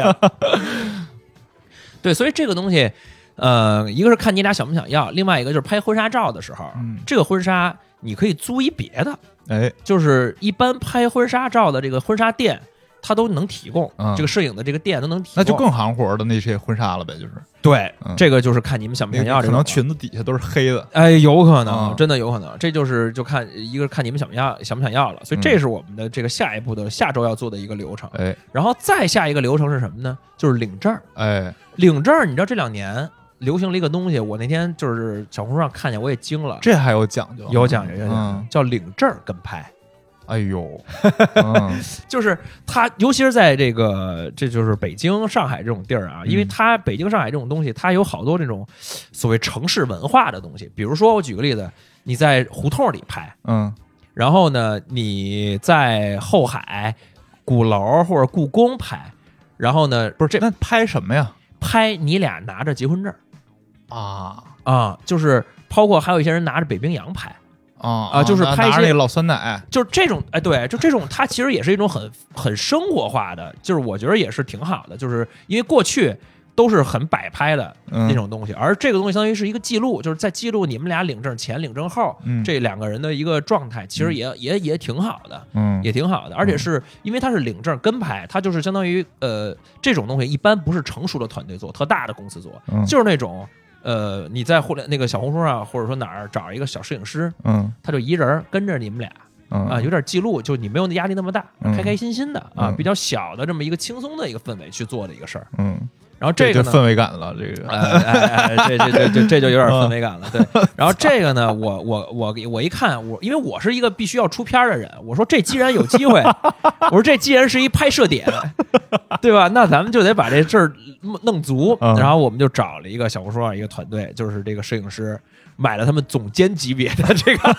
对，所以这个东西。呃，一个是看你俩想不想要，另外一个就是拍婚纱照的时候， 嗯、 这个婚纱你可以租一别的， 哎， 就是一般拍婚纱照的这个婚纱店，它都能提供， 嗯、 这个摄影的这个店都能提供， 那就更行活的那些婚纱了呗，就是对、 嗯， 这个就是看你们想不想要这个， 可能裙子底下都是黑的， 哎，有可能， 嗯、 真的有可能，这就是就看一个是看你们想不要想不想要了，所以这是我们的这个下一步的下周要做的一个流程， 哎， 然后再下一个流程是什么呢？就是领证， 哎， 领证，你知道这两年。流行了一个东西，我那天就是小红书上看见，我也惊了。 这还有讲究？ 有讲究，有讲究， 嗯、 叫领证跟拍。 哎呦，嗯、 就是它，尤其是在这个，这就是北京、上海这种地儿啊，因为它北京、上海这种东西，它有好多这种所谓城市文化的东西。比如说，我举个例子，你在胡同里拍， 嗯， 然后呢，你在后海、鼓楼或者故宫拍，然后呢， 不是这那拍什么呀？ 拍你俩拿着结婚证。 啊啊，就是包括还有一些人拿着北冰洋拍啊啊，就是拍一些那老酸奶， 就是这种哎，对，就这种，它其实也是一种很很生活化的，就是我觉得也是挺好的，就是因为过去都是很摆拍的那种东西， 嗯、 而这个东西相当于是一个记录，就是在记录你们俩领证前、领证后、 嗯、 这两个人的一个状态，其实也、嗯、也也挺好的， 嗯， 也挺好的，而且是因为它是领证跟拍，它就是相当于呃这种东西一般不是成熟的团队做，特大的公司做， 嗯、 就是那种。呃，你在互联那个小红书上，或者说哪儿找一个小摄影师， 嗯， 他就一人跟着你们俩， 嗯啊，有点记录，就你没有压力那么大， 嗯、 开开心心的啊， 嗯、 比较小的这么一个轻松的一个氛围去做的一个事儿， 嗯。 然后这个呢， 氛围感了，这个， 哎哎哎，这这这这这就有点氛围感了，对。然后这个呢，我我我我一看，我因为我是一个必须要出片的人，我说这既然有机会，我说这既然是一拍摄点，对吧？那咱们就得把这事儿弄足。然后我们就找了一个小红书上一个团队，就是这个摄影师。买了他们总监级别的这个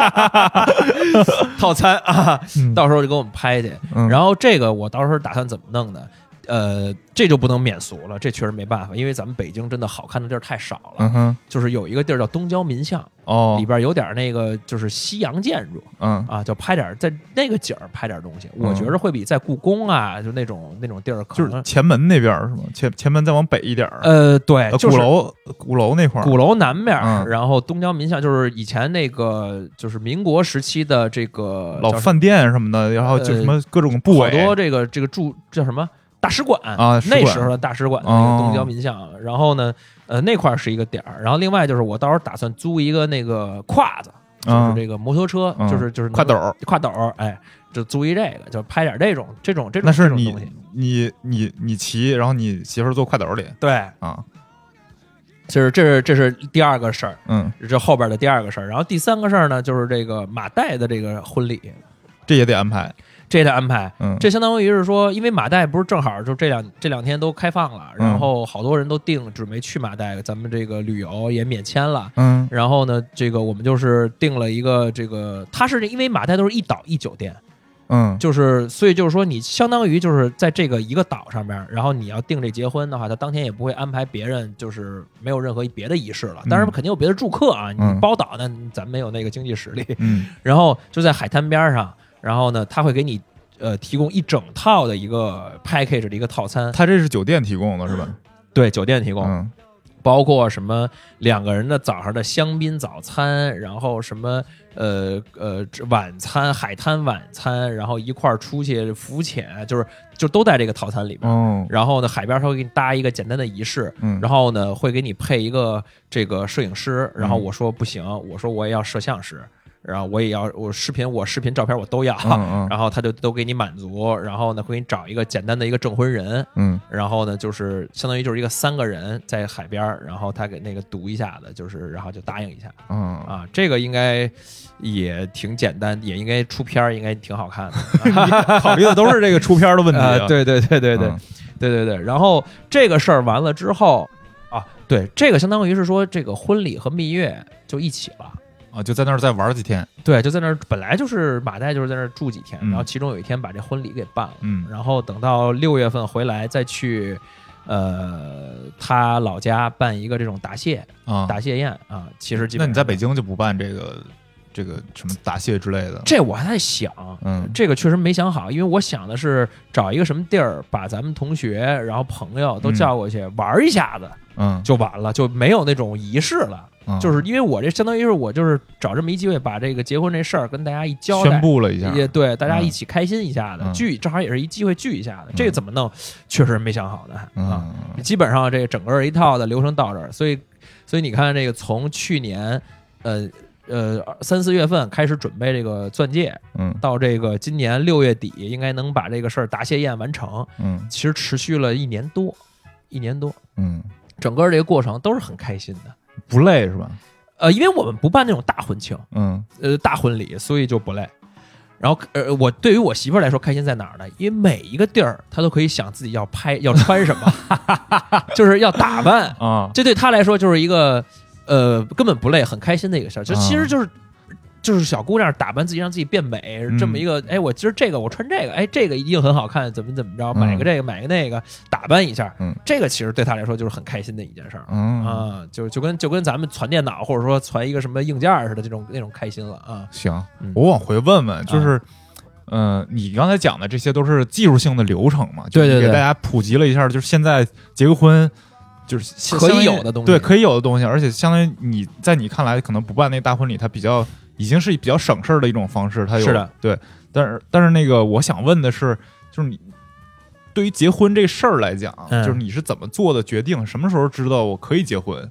套餐啊， 嗯、 到时候就给我们拍去。 嗯、 然后这个我到时候打算怎么弄呢？呃，这就不能免俗了，这确实没办法，因为咱们北京真的好看的地儿太少了。 嗯哼， 就是有一个地儿叫东郊民巷， 哦， 里边有点那个就是西洋建筑， 嗯啊，就拍点在那个景儿拍点东西，嗯、我觉得会比在故宫啊，就那种那种地儿，可能就是前门那边是吗？前前门再往北一点， 呃，对，就是、 鼓楼鼓楼那块儿， 鼓楼南边， 嗯、 然后东郊民巷就是以前那个就是民国时期的这个老饭店什么的，然后就什么各种部位， 好多这个这个住叫什么？大使馆啊， 那时候的大使馆的那个东郊民巷， 哦、 然后呢，呃，那块是一个点儿，然后另外就是我到时候打算租一个那个胯子， 嗯、 就是这个摩托车， 嗯、 就是就是挎斗， 挎斗，哎，就租一这个，就拍点这种这种这种那是你这种东西你你你骑，然后你媳妇儿坐挎斗里， 对啊， 就是这是这是第二个事儿， 嗯， 这后边的第二个事儿，然后第三个事儿呢，就是这个马代的这个婚礼， 这也得安排。 这得安排， 嗯， 这相当于是说，因为马代不是正好就这两这两天都开放了， 嗯、 然后好多人都订准备去马代，咱们这个旅游也免签了， 嗯， 然后呢，这个我们就是订了一个这个，它是因为马代都是一岛一酒店， 嗯， 就是所以就是说你相当于就是在这个一个岛上边，然后你要订这结婚的话，他当天也不会安排别人，就是没有任何别的仪式了，当然肯定有别的住客啊， 嗯、 你包岛呢，咱没有那个经济实力， 嗯， 然后就在海滩边上。然后呢，他会给你呃提供一整套的一个 package 的一个套餐。 他这是酒店提供的是吧？ 对，酒店提供， 嗯、 包括什么两个人的早上的香槟早餐，然后什么呃呃晚餐海滩晚餐，然后一块儿出去浮潜，就是就都在这个套餐里边。 哦、 然后呢，海边他会给你搭一个简单的仪式， 嗯、 然后呢会给你配一个这个摄影师。然后我说不行，我说我也要摄像师。 然后我也要我视频我视频照片我都要， 嗯嗯然后他就都给你满足，然后呢会给你找一个简单的一个证婚人， 嗯， 然后呢就是相当于就是一个三个人在海边，然后他给那个读一下子，就是然后就答应一下， 嗯啊，这个应该也挺简单，也应该出片儿，应该挺好看的。 考虑的都是这个出片的问题啊。 呃、对对对对对、 嗯、 对对对。然后这个事儿完了之后啊，对，这个相当于是说这个婚礼和蜜月就一起了。 啊，就在那儿再玩几天， 对，就在那儿，本来就是马代就是在那儿住几天， 嗯、 然后其中有一天把这婚礼给办了， 嗯， 然后等到六月份回来再去，呃，他老家办一个这种答谢啊答谢宴啊，其实基本那你在北京就不办这个这个什么答谢之类的？ 这我还在想， 嗯， 这个确实没想好，因为我想的是找一个什么地儿，把咱们同学然后朋友都叫过去、嗯、玩一下子， 嗯， 就完了，就没有那种仪式了。 嗯、 就是因为我这相当于是我就是找这么一机会，把这个结婚这事儿跟大家一交代， 宣布了一下， 也对，大家一起开心一下的、 嗯、 聚，正好也是一机会聚一下的。嗯、这个怎么弄，确实没想好的、 嗯、 啊。基本上这个整个一套的流程到这儿，所以所以你看这个从去年呃呃三四月份开始准备这个钻戒， 嗯， 到这个今年六月底应该能把这个事儿答谢宴完成， 嗯， 其实持续了一年多，一年多， 嗯， 整个这个过程都是很开心的， 不累是吧？ 呃，因为我们不办那种大婚庆， 嗯， 呃，大婚礼，所以就不累。然后，呃，我对于我媳妇儿来说，开心在哪儿呢？因为每一个地儿，她都可以想自己要拍、要穿什么，就是要打扮啊。 这对她来说就是一个，呃，根本不累、很开心的一个事儿。就其实就是。啊就是小姑娘打扮自己，让自己变美， 嗯、 这么一个，哎，我今儿这个我穿这个，哎，这个一定很好看，怎么怎么着，买个这个，买个那个，打扮一下， 嗯， 这个其实对她来说就是很开心的一件事儿， 嗯啊，就就跟就跟咱们传电脑或者说传一个什么硬件似的，这种那种开心了啊。 行，我往回问问，就是， 嗯、 呃，你刚才讲的这些都是技术性的流程嘛？ 对对对， 给大家普及了一下，就是现在结个婚。就是可以有的东西， 对，可以有的东西，而且相当于你在你看来，可能不办那大婚礼，它比较已经是比较省事儿的一种方式。它有是的， 对，但是但是那个我想问的是，就是你对于结婚这事儿来讲， 嗯、 就是你是怎么做的决定？什么时候知道我可以结婚？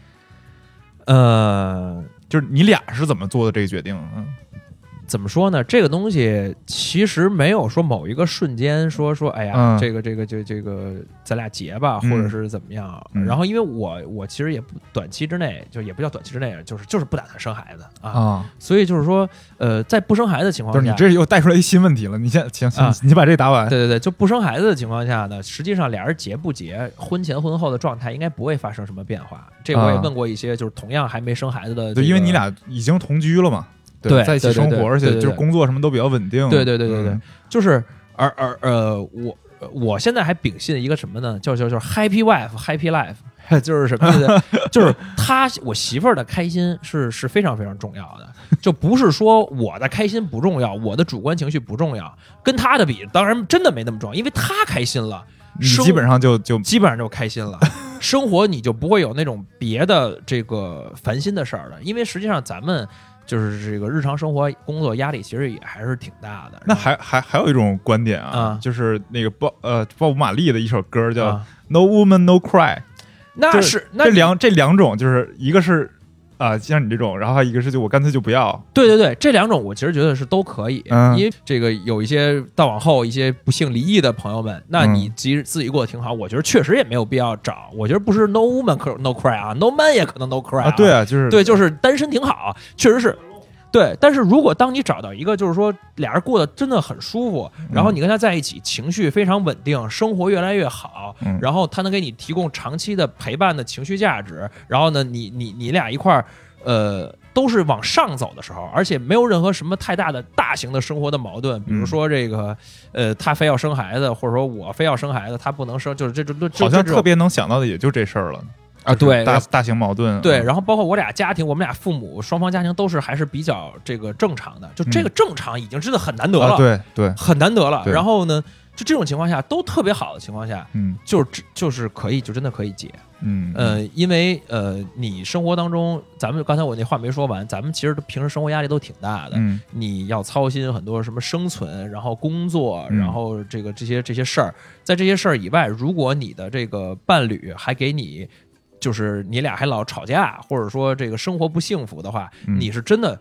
呃， 就是你俩是怎么做的这个决定？嗯。 怎么说呢？这个东西其实没有说某一个瞬间说说，哎呀， 嗯、 这个这个就这个咱俩结吧， 嗯、 或者是怎么样。 嗯、 然后因为我我其实也不短期之内，就也不叫短期之内，就是就是不打算生孩子啊。 啊所以就是说，呃，在不生孩子的情况下， 就是你这又带出来一新问题了。你先行行、 啊， 你把这答完。 对对对，就不生孩子的情况下呢，实际上俩人结不结，婚前婚后的状态应该不会发生什么变化。这我也问过一些，就是同样还没生孩子的、这个， 对，因为你俩已经同居了嘛。 对， 在一起生活， 对对对而且就是工作什么都比较稳定。 对对对对对， 嗯、 就是而而呃，我我现在还秉信一个什么呢？叫叫叫 Happy Wife Happy Life， 就是什么意思？就是他我媳妇儿的开心是是非常非常重要的，就不是说我的开心不重要，我的主观情绪不重要，跟他的比，当然真的没那么重要，因为他开心了， 你基本上就就基本上就开心了。生活你就不会有那种别的这个烦心的事儿了，因为实际上咱们。就是这个日常生活工作压力其实也还是挺大的。 那还还还有一种观点啊， 啊就是那个鲍呃鲍勃马利的一首歌叫、啊、No Woman No Cry， 那是那这两这两种就是一个是啊、呃、像你这种，然后还有一个是就我干脆就不要。 对对对，这两种我其实觉得是都可以， 嗯、 因为这个有一些到往后一些不幸离异的朋友们，那你其实自己过得挺好，我觉得确实也没有必要找。我觉得不是 No Woman No Cry 啊 ，No Man 也可能 No Cry 啊。 啊对啊，就是对，就是单身挺好，确实是。对，但是如果当你找到一个就是说俩人过得真的很舒服，然后你跟他在一起，情绪非常稳定，生活越来越好， 嗯、 然后他能给你提供长期的陪伴的情绪价值，然后呢，你你你俩一块儿，呃，都是往上走的时候，而且没有任何什么太大的大型的生活的矛盾，比如说这个，呃，他非要生孩子，或者说我非要生孩子，他不能生，就是这种， 好像特别能想到的也就这事儿了。 啊，对， 大大型矛盾， 对，然后包括我俩家庭，我们俩父母双方家庭都是还是比较这个正常的，就这个正常已经真的很难得了， 嗯啊、对对， 很难得了。然后呢，就这种情况下都特别好的情况下， 嗯， 就是就是可以，就真的可以结， 嗯呃，因为呃，你生活当中，咱们刚才我那话没说完，咱们其实平时生活压力都挺大的， 嗯， 你要操心很多什么生存，然后工作， 嗯、 然后这个这些这些事儿，在这些事儿以外，如果你的这个伴侣还给你。就是你俩还老吵架，或者说这个生活不幸福的话， 嗯、 你是真的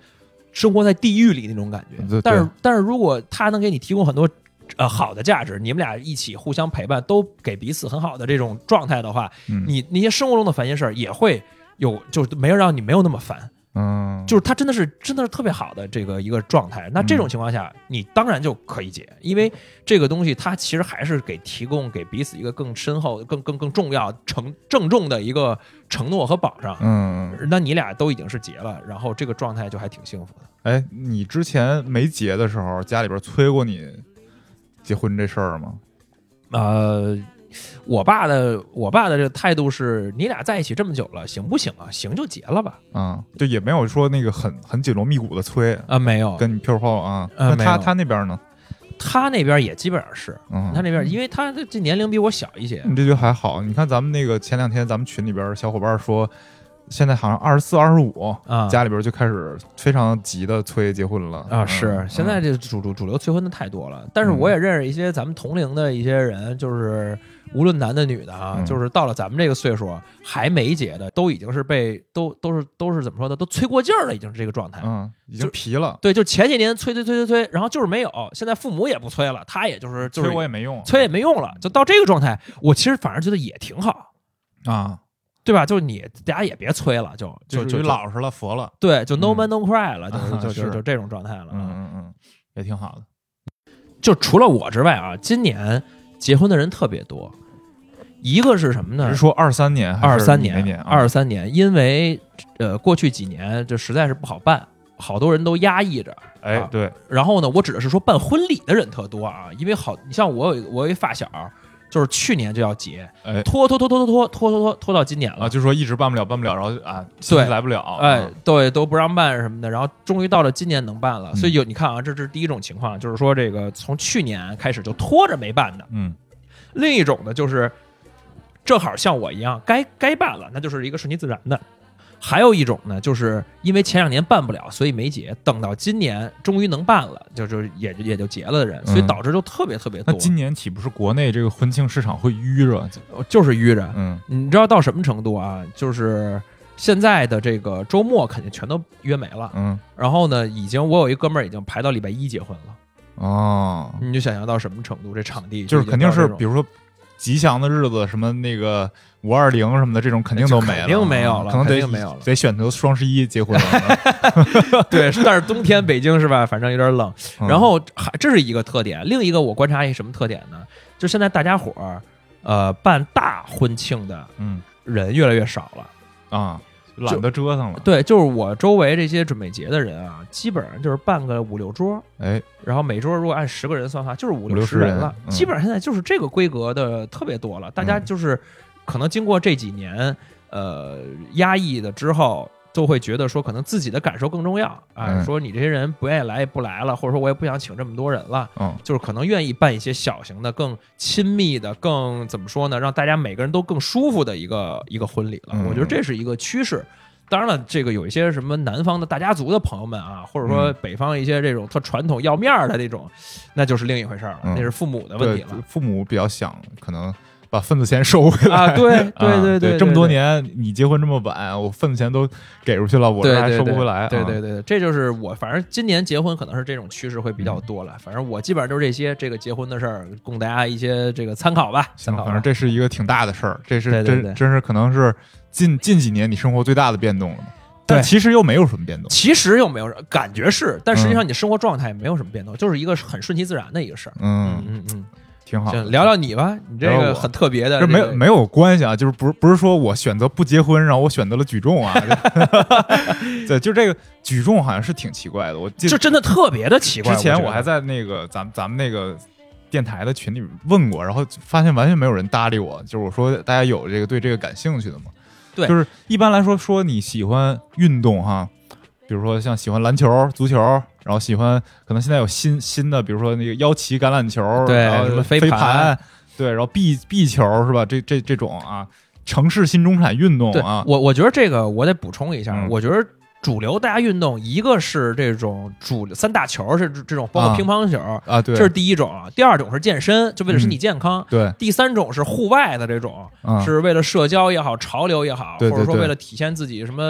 生活在地狱里那种感觉。 对对但是但是如果他能给你提供很多呃好的价值，你们俩一起互相陪伴，都给彼此很好的这种状态的话， 嗯、 你那些生活中的烦心事儿也会有，就是没有让你没有那么烦。 嗯， 就是他真的是真的是特别好的这个一个状态。那这种情况下，嗯、你当然就可以解，因为这个东西它其实还是给提供给彼此一个更深厚、更更更重要、承郑重的一个承诺和保障。 嗯， 那你俩都已经是结了，然后这个状态就还挺幸福的。 哎，你之前没结的时候，家里边催过你结婚这事儿吗？ 呃。我爸的我爸的这个态度是，你俩在一起这么久了，行不行啊？行就结了吧。 啊、嗯，就也没有说那个很很紧锣密鼓的催啊，没有跟你飘泡啊。 呃、 那他他那边呢？ 他那边也基本上是， 嗯、 他那边因为他这年龄比我小一些。 你这就还好，你看咱们那个前两天咱们群里边小伙伴说，现在好像二十四、二十五啊，家里边就开始非常急的催结婚了啊。是， 嗯、 现在这主主主流催婚的太多了，但是我也认识一些咱们同龄的一些人，就是无论男的女的啊， 嗯、 就是到了咱们这个岁数还没结的，都已经是被都都是都是怎么说的，都催过劲儿了，已经是这个状态， 嗯，已经疲了。 对，就前几年催催催催催，然后就是没有，现在父母也不催了，他也就是就是催我也没用， 催也没用了，就到这个状态，我其实反而觉得也挺好啊。 对吧？就是你大家也别催了，就就就老实了，佛了。 对，就 no man no cry 了， 嗯、 就就就就这种状态了。 嗯嗯嗯，也挺好的。 就除了我之外啊，今年结婚的人特别多。一个是什么呢？ 你是说二三年？ 二三年， 年， 二三年，因为呃，过去几年就实在是不好办，好多人都压抑着。 哎， 啊、 对。 然后呢，我指的是说办婚礼的人特多啊，因为好，你像我有我有一发小。就是去年就要结， 哎， 拖拖拖拖拖拖拖拖拖拖到今年了啊！就说一直办不了，办不了，然后啊， 对， 来不了， 哎，对，都不让办什么的，然后终于到了今年能办了。 嗯、 所以有你看啊，这是第一种情况，就是说这个从去年开始就拖着没办的。 嗯， 另一种呢，就是正好像我一样该该办了，那就是一个顺其自然的。还有一种呢，就是因为前两年办不了，所以没结，等到今年终于能办了，就就也也就结了的人，所以导致就特别特别多。 那今年岂不是国内这个婚庆市场会淤着？ 就是淤着。 嗯， 你知道到什么程度啊？就是现在的这个周末肯定全都约没了。 嗯， 然后呢，已经我有一哥们儿已经排到礼拜一结婚了。 哦， 你就想象到什么程度？这场地就是肯定是，比如说吉祥的日子，什么那个五二零什么的，这种肯定都没了， 肯定没有了， 可能得没有了， 得选择双十一结婚了。 对，但是冬天北京是吧？反正有点冷。 嗯、 然后还这是一个特点，另一个我观察一什么特点呢？就现在大家伙儿呃办大婚庆的嗯人越来越少了啊。懒得折腾了， 对，就是我周围这些准备结的人啊，基本上就是办个五六桌， 哎， 然后每桌如果按十个人算的话，就是五六十人了， 嗯、 基本上现在就是这个规格的特别多了。大家就是可能经过这几年呃压抑的之后，都会觉得说可能自己的感受更重要啊、 嗯， 说你这些人不愿意来也不来了，或者说我也不想请这么多人了， 嗯， 就是可能愿意办一些小型的、更亲密的、更怎么说呢，让大家每个人都更舒服的一个一个婚礼了。 嗯、 我觉得这是一个趋势。当然了，这个有一些什么南方的大家族的朋友们啊，或者说北方一些这种特传统要面的那种，那就是另一回事了， 嗯、 那是父母的问题了。 父母比较想可能把份子钱收回来啊，对对对对，这么多年你结婚这么晚，我份子钱都给出去了，我这还收不回来。 对对对，这就是我反正今年结婚可能是这种趋势会比较多了。反正我基本上就是这些这个结婚的事儿，供大家一些这个参考吧。参考， 反正这是一个挺大的事儿，这是真真真是可能是近近几年你生活最大的变动了。但其实又没有什么变动， 其实又没有感觉是，但实际上你生活状态没有什么变动，嗯、就是一个很顺其自然的一个事儿。 嗯嗯嗯， 挺好。 聊聊你吧，你这个很特别的、 这个，这没有没有关系啊，就是不是不是说我选择不结婚，然后我选择了举重啊。对，就这个举重好像是挺奇怪的，我就真的特别的奇怪。 之前我还在那个咱们咱们那个电台的群里问过，然后发现完全没有人搭理我，就是我说大家有这个对这个感兴趣的吗？ 对， 就是一般来说，说你喜欢运动哈，比如说像喜欢篮球、足球，然后喜欢可能现在有新新的，比如说那个腰旗橄榄球， 对， 然后什么飞盘， 盘对，然后壁壁球是吧？这这这种啊，城市新中产运动啊， 我我觉得这个我得补充一下， 嗯、 我觉得主流大家运动，一个是这种主三大球是这种，包括乒乓球啊，啊对， 这是第一种；第二种是健身，就为了身体健康； 嗯、对， 第三种是户外的这种， 嗯、 是为了社交也好，潮流也好， 对对对， 或者说为了体现自己什么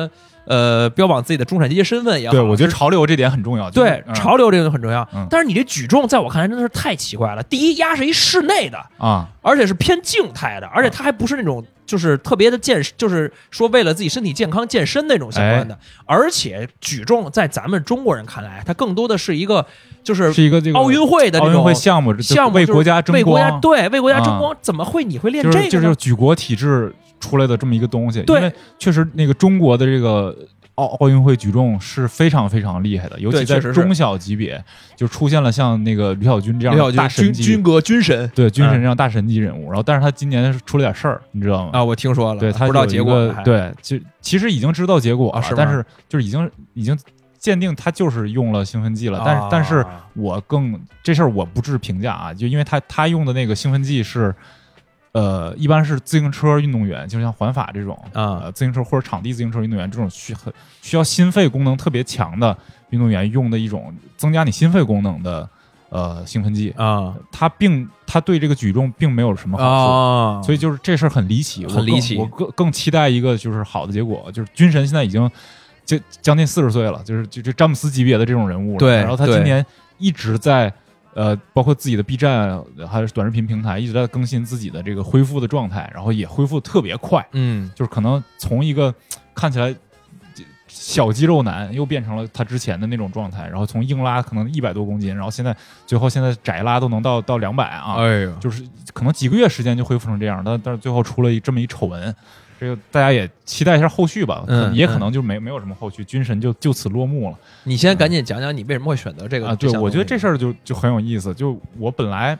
呃标榜自己的中产阶级身份也好， 对，我觉得潮流这点很重要。 对， 就是嗯、 潮流这个很重要、 嗯。 但是你这举重在我看来真的是太奇怪了。第一，压是一室内的啊， 而且是偏静态的，而且它还不是那种就是特别的健，就是说为了自己身体健康健身那种相关的。哎、而且举重在咱们中国人看来，它更多的是一个就是是一个这个奥运会的那种奥运会项目， 项目为国家争光， 为国家对为国家争光、啊，怎么会你会练这个呢？ 就是就是举国体制出来的这么一个东西。 对， 因为确实那个中国的这个奥奥运会举重是非常非常厉害的，尤其在中小级别就出现了像那个吕小军这样的大神级军哥军神， 对军神这样大神级人物。嗯、然后，但是他今年出了点事儿，你知道吗？ 啊，我听说了， 对他不知道结果。 对，就其实已经知道结果了， 啊、是但是就是已经已经鉴定他就是用了兴奋剂了。啊、但是，但是我更这事儿我不置评价啊，就因为他他用的那个兴奋剂是。呃，一般是自行车运动员，就像环法这种啊、呃，自行车或者场地自行车运动员这种需很需要心肺功能特别强的运动员用的一种增加你心肺功能的呃兴奋剂啊， 它并它对这个举重并没有什么好处， 啊、 所以就是这事儿很离奇， 很离奇。 我更我更更期待一个就是好的结果，就是军神现在已经就将近四十岁了，就是就就詹姆斯级别的这种人物了， 对， 然后他今年一直在。呃，包括自己的 B 站还是短视频平台，一直在更新自己的这个恢复的状态，然后也恢复特别快， 嗯， 就是可能从一个看起来小肌肉男，又变成了他之前的那种状态，然后从硬拉可能一百多公斤，然后现在最后现在窄拉都能到到两百啊， 哎呦， 就是可能几个月时间就恢复成这样，但但是最后出了一这么一丑闻。这个大家也期待一下后续吧， 嗯， 也可能就没没有什么后续，军神就就此落幕了。 你先赶紧讲讲你为什么会选择这个啊？对，我觉得这事儿就就很有意思。就我本来，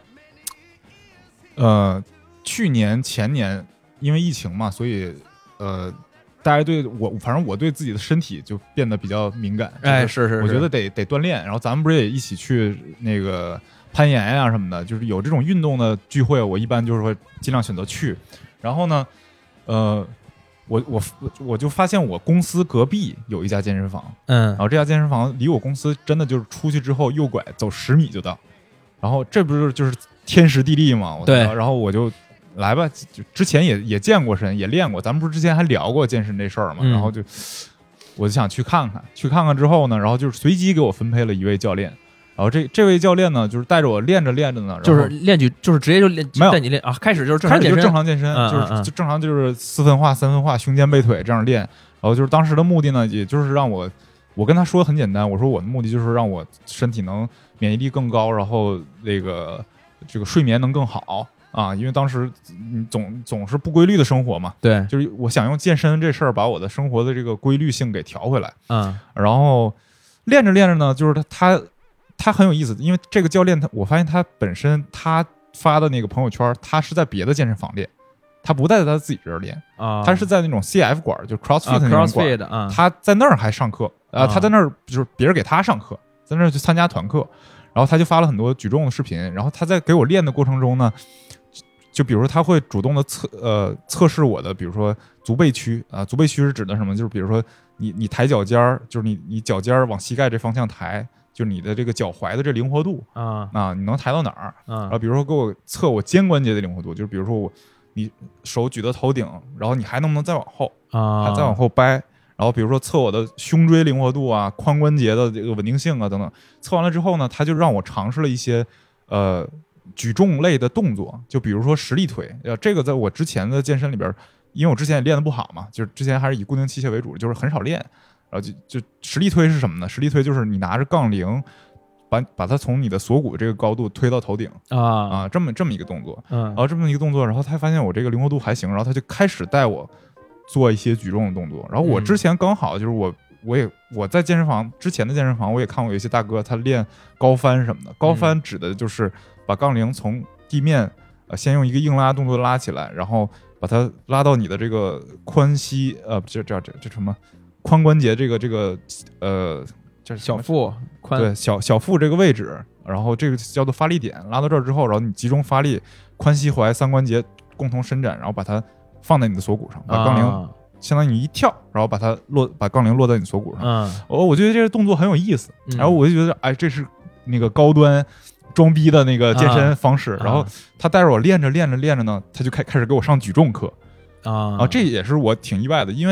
呃，去年前年因为疫情嘛，所以呃，大家对我反正我对自己的身体就变得比较敏感。 哎，是是， 我觉得得得锻炼。然后咱们不是也一起去那个攀岩啊什么的，就是有这种运动的聚会，我一般就是会尽量选择去。然后呢？呃，我我我就发现我公司隔壁有一家健身房， 嗯， 然后这家健身房离我公司真的就是出去之后右拐走十米就到，然后这不是就是天时地利嘛？ 对， 然后我就来吧，就之前也也健过身，也练过，咱们不是之前还聊过健身这事儿嘛？ 嗯、 然后就我就想去看看，去看看之后呢，然后就是随机给我分配了一位教练。然后这这位教练呢，就是带着我练着练着呢， 就是练举，就是直接就练， 没有带你练啊。开始就是正常健身， 开始就正常健身， 嗯、 就是就正常就是四分化、三分化、胸肩背腿这样练。然后就是当时的目的呢，也就是让我，我跟他说很简单，我说我的目的就是让我身体能免疫力更高，然后那个这个睡眠能更好啊，因为当时你总总是不规律的生活嘛， 对， 就是我想用健身这事儿把我的生活的这个规律性给调回来。 嗯， 然后练着练着呢，就是他他。他很有意思，因为这个教练他，我发现他本身他发的那个朋友圈，他是在别的健身房练，他不在他自己这儿练啊， 他是在那种 C F 馆，就 CrossFit 那种馆， 啊， 他在那儿还上课啊，他在那儿就是别人给他上课，在那儿去参加团课，然后他就发了很多举重的视频，然后他在给我练的过程中呢，就比如说他会主动的测呃测试我的，比如说足背屈啊，足背屈是指的什么？就是比如说你你抬脚尖儿，就是你你脚尖儿往膝盖这方向抬。就是你的这个脚踝的这灵活度啊啊，你能抬到哪儿啊？ 然后比如说给我测我肩关节的灵活度，就是比如说我你手举到头顶，然后你还能不能再往后啊？ 还再往后掰？然后比如说测我的胸椎灵活度啊、髋关节的这个稳定性啊等等。测完了之后呢，他就让我尝试了一些呃举重类的动作，就比如说实力腿，呃，这个在我之前的健身里边，因为我之前也练得不好嘛，就是之前还是以固定器械为主，就是很少练。然后就就实力推是什么呢？实力推就是你拿着杠铃，把把它从你的锁骨这个高度推到头顶啊啊，这么这么一个动作。 嗯， 然后这么一个动作，然后他发现我这个灵活度还行，然后他就开始带我做一些举重的动作。然后我之前刚好就是我我也我在健身房之前的健身房，我也看过有一些大哥他练高翻什么的。高翻指的就是把杠铃从地面呃先用一个硬拉动作拉起来，然后把它拉到你的这个髋膝呃这这这这什么？髋关节这个这个呃，这是小腹髋对小小腹这个位置，然后这个叫做发力点，拉到这儿之后，然后你集中发力，髋膝踝三关节共同伸展，然后把它放在你的锁骨上，把杠铃、啊、相当于你一跳，然后把它落把杠铃落在你锁骨上。嗯，我我觉得这个动作很有意思，然后我就觉得哎，这是那个高端装逼的那个健身方式。啊、然后他带着我练着练着练着呢，他就开开始给我上举重课啊，啊，这也是我挺意外的，因为。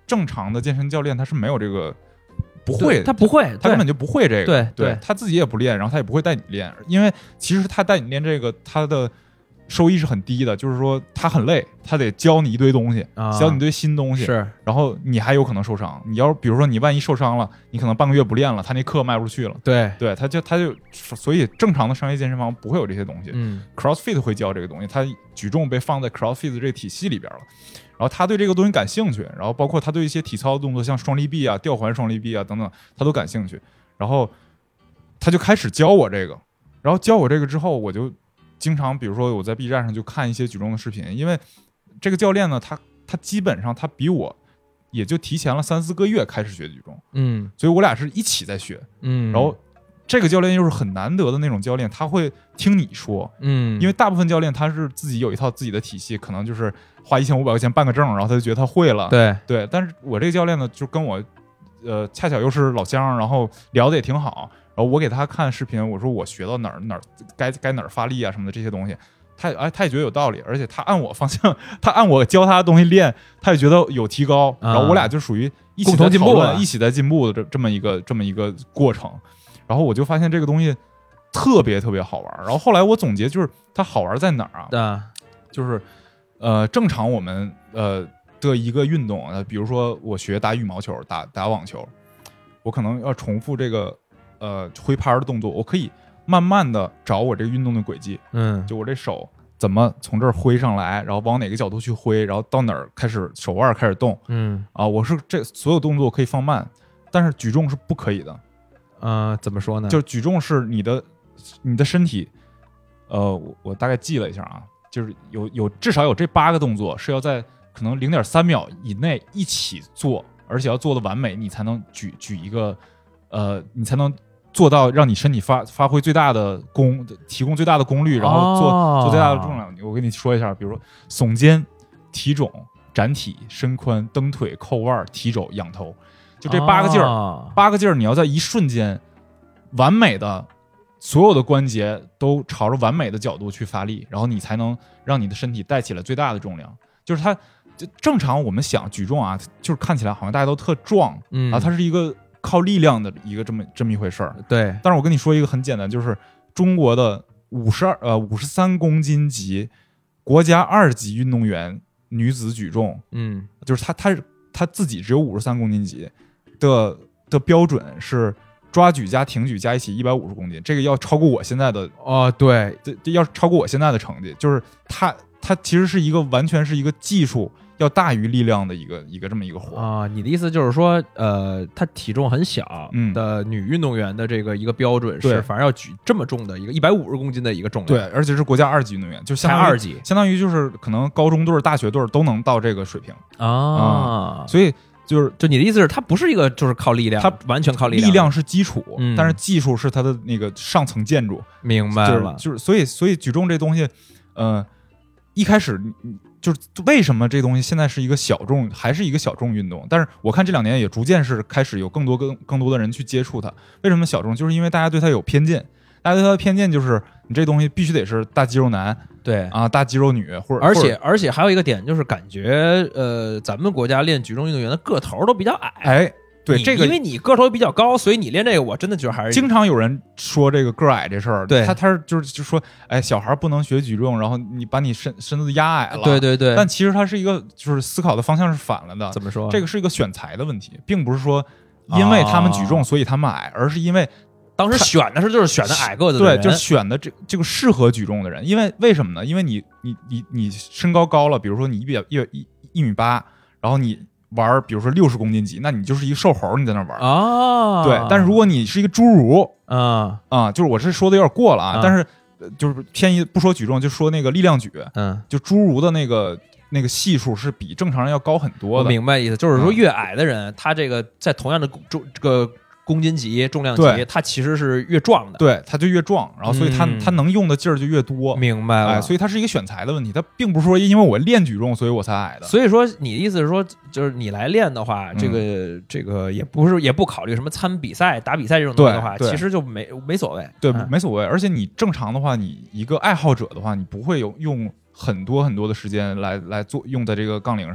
正常的健身教练他是没有这个。不会， 他不会， 他根本就不会这个。 对对，他自己也不练，然后他也不会带你练，因为其实他带你练这个，他的收益是很低的，就是说他很累，他得教你一堆东西， 啊、 教你一堆新东西， 是， 然后你还有可能受伤。你要比如说你万一受伤了，你可能半个月不练了，他那课卖不出去了。 对， 对，他就他就所以正常的商业健身房不会有这些东西。 嗯 ，CrossFit 会教这个东西，他举重被放在 CrossFit 这个体系里边了。然后他对这个东西感兴趣，然后包括他对一些体操动作，像双立臂啊、吊环双立臂啊等等，他都感兴趣。然后他就开始教我这个，然后教我这个之后，我就经常，比如说我在 B 站上就看一些举重的视频，因为这个教练呢，他他基本上他比我也就提前了三四个月开始学举重， 嗯， 所以我俩是一起在学， 嗯， 然后。这个教练又是很难得的那种教练，他会听你说， 嗯， 因为大部分教练他是自己有一套自己的体系，可能就是花一千五百块钱办个证，然后他就觉得他会了， 对对。但是我这个教练呢，就跟我，呃，恰巧又是老乡，然后聊得也挺好，然后我给他看视频，我说我学到哪儿哪儿该该哪儿发力啊什么的这些东西，他哎他也觉得有道理，而且他按我方向，他按我教他的东西练，他也觉得有提高，然后我俩就属于一起在讨论，一起在进步的这这么一个这么一个过程。然后我就发现这个东西特别特别好玩，然后后来我总结就是它好玩在哪儿啊？ 对， 就是呃，正常我们呃的一个运动，呃，比如说我学打羽毛球、打打网球，我可能要重复这个呃挥拍的动作，我可以慢慢的找我这个运动的轨迹， 嗯， 就我这手怎么从这儿挥上来，然后往哪个角度去挥，然后到哪儿开始手腕开始动， 嗯啊，我是这所有动作可以放慢，但是举重是不可以的。 呃，怎么说呢？ 就举重是你的你的身体，呃，我我大概记了一下啊，就是有有至少有这八个动作是要在可能零点三秒以内一起做，而且要做的完美，你才能举举一个，呃，你才能做到让你身体发发挥最大的功，提供最大的功率，然后做、哦、做最大的重量。我跟你说一下，比如说耸肩、提踵、展体、伸髋、蹬腿、扣腕、提肘、仰头。就这八个劲儿、哦，八个劲儿，你要在一瞬间完美的所有的关节都朝着完美的角度去发力，然后你才能让你的身体带起来最大的重量。就是它就正常我们想举重啊，就是看起来好像大家都特壮，嗯，啊，它是一个靠力量的一个这么这么一回事儿。 对， 但是我跟你说一个很简单，就是中国的五十二呃五十三公斤级国家二级运动员女子举重， 嗯， 就是她她她自己只有五十三公斤级。的的标准是抓举加挺举加一起一百五十公斤，这个要超过我现在的哦，对， 这要超过我现在的成绩，就是它它其实是一个完全是一个技术要大于力量的一个一个这么一个活啊。你的意思就是说，呃，他体重很小的女运动员的这个一个标准是，反正要举这么重的一个一百五十公斤的一个重量， 对，而且是国家二级运动员，就相当于二级， 相当于就是可能高中队、大学队都能到这个水平啊、 嗯，所以。就是就你的意思是，它不是一个就是靠力量，它完全靠力量， 力量是基础， 嗯、 但是技术是它的那个上层建筑。 明白了， 就是、就是、所以所以举重这东西，呃，一开始就是为什么这东西现在是一个小众，还是一个小众运动？但是我看这两年也逐渐是开始有更多更更多的人去接触它。为什么小众？就是因为大家对它有偏见，大家对它的偏见就是你这东西必须得是大肌肉男。 对啊，大肌肉女，或者而且而且还有一个点就是感觉，呃，咱们国家练举重运动员的个头都比较矮。 哎，对这个， 因为你个头比较高，所以你练这个，我真的觉得还是经常有人说这个个矮这事儿。 对， 他他是就是就说，哎，小孩不能学举重，然后你把你身身子压矮了。 对对对。 但其实它是一个就是思考的方向是反了的。 怎么说？ 这个是一个选材的问题，并不是说因为他们举重、哦、所以他们矮，而是因为。 当时选的时候就是选的矮个子的人，对，就是选的这这个适合举重的人。因为为什么呢？因为你你你你身高高了，比如说你一比一一一米八，然后你玩比如说六十公斤级，那你就是一个瘦猴，你在那玩啊、哦。 对，但是如果你是一个侏儒， 啊啊，就是我是说的有点过了啊， 啊但是就是偏一不说举重，就说那个力量举， 嗯， 就侏儒的那个。那个系数是比正常人要高很多的。 我明白意思，就是说越矮的人，嗯、他这个在同样的重这个。公斤级、重量级，它其实是越壮的， 对，它就越壮，然后所以它、 嗯、 它能用的劲儿就越多。 明白了、 哎，所以它是一个选材的问题，它并不是说因为我练举重所以我才矮的。 所以说你的意思是说，就是你来练的话， 嗯、 这个这个也不是也不考虑什么参比赛、打比赛这种东西的话，其实就没没所谓， 对， 嗯、 没所谓。而且你正常的话，你一个爱好者的话，你不会有用很多很多的时间来来做用在这个杠铃上。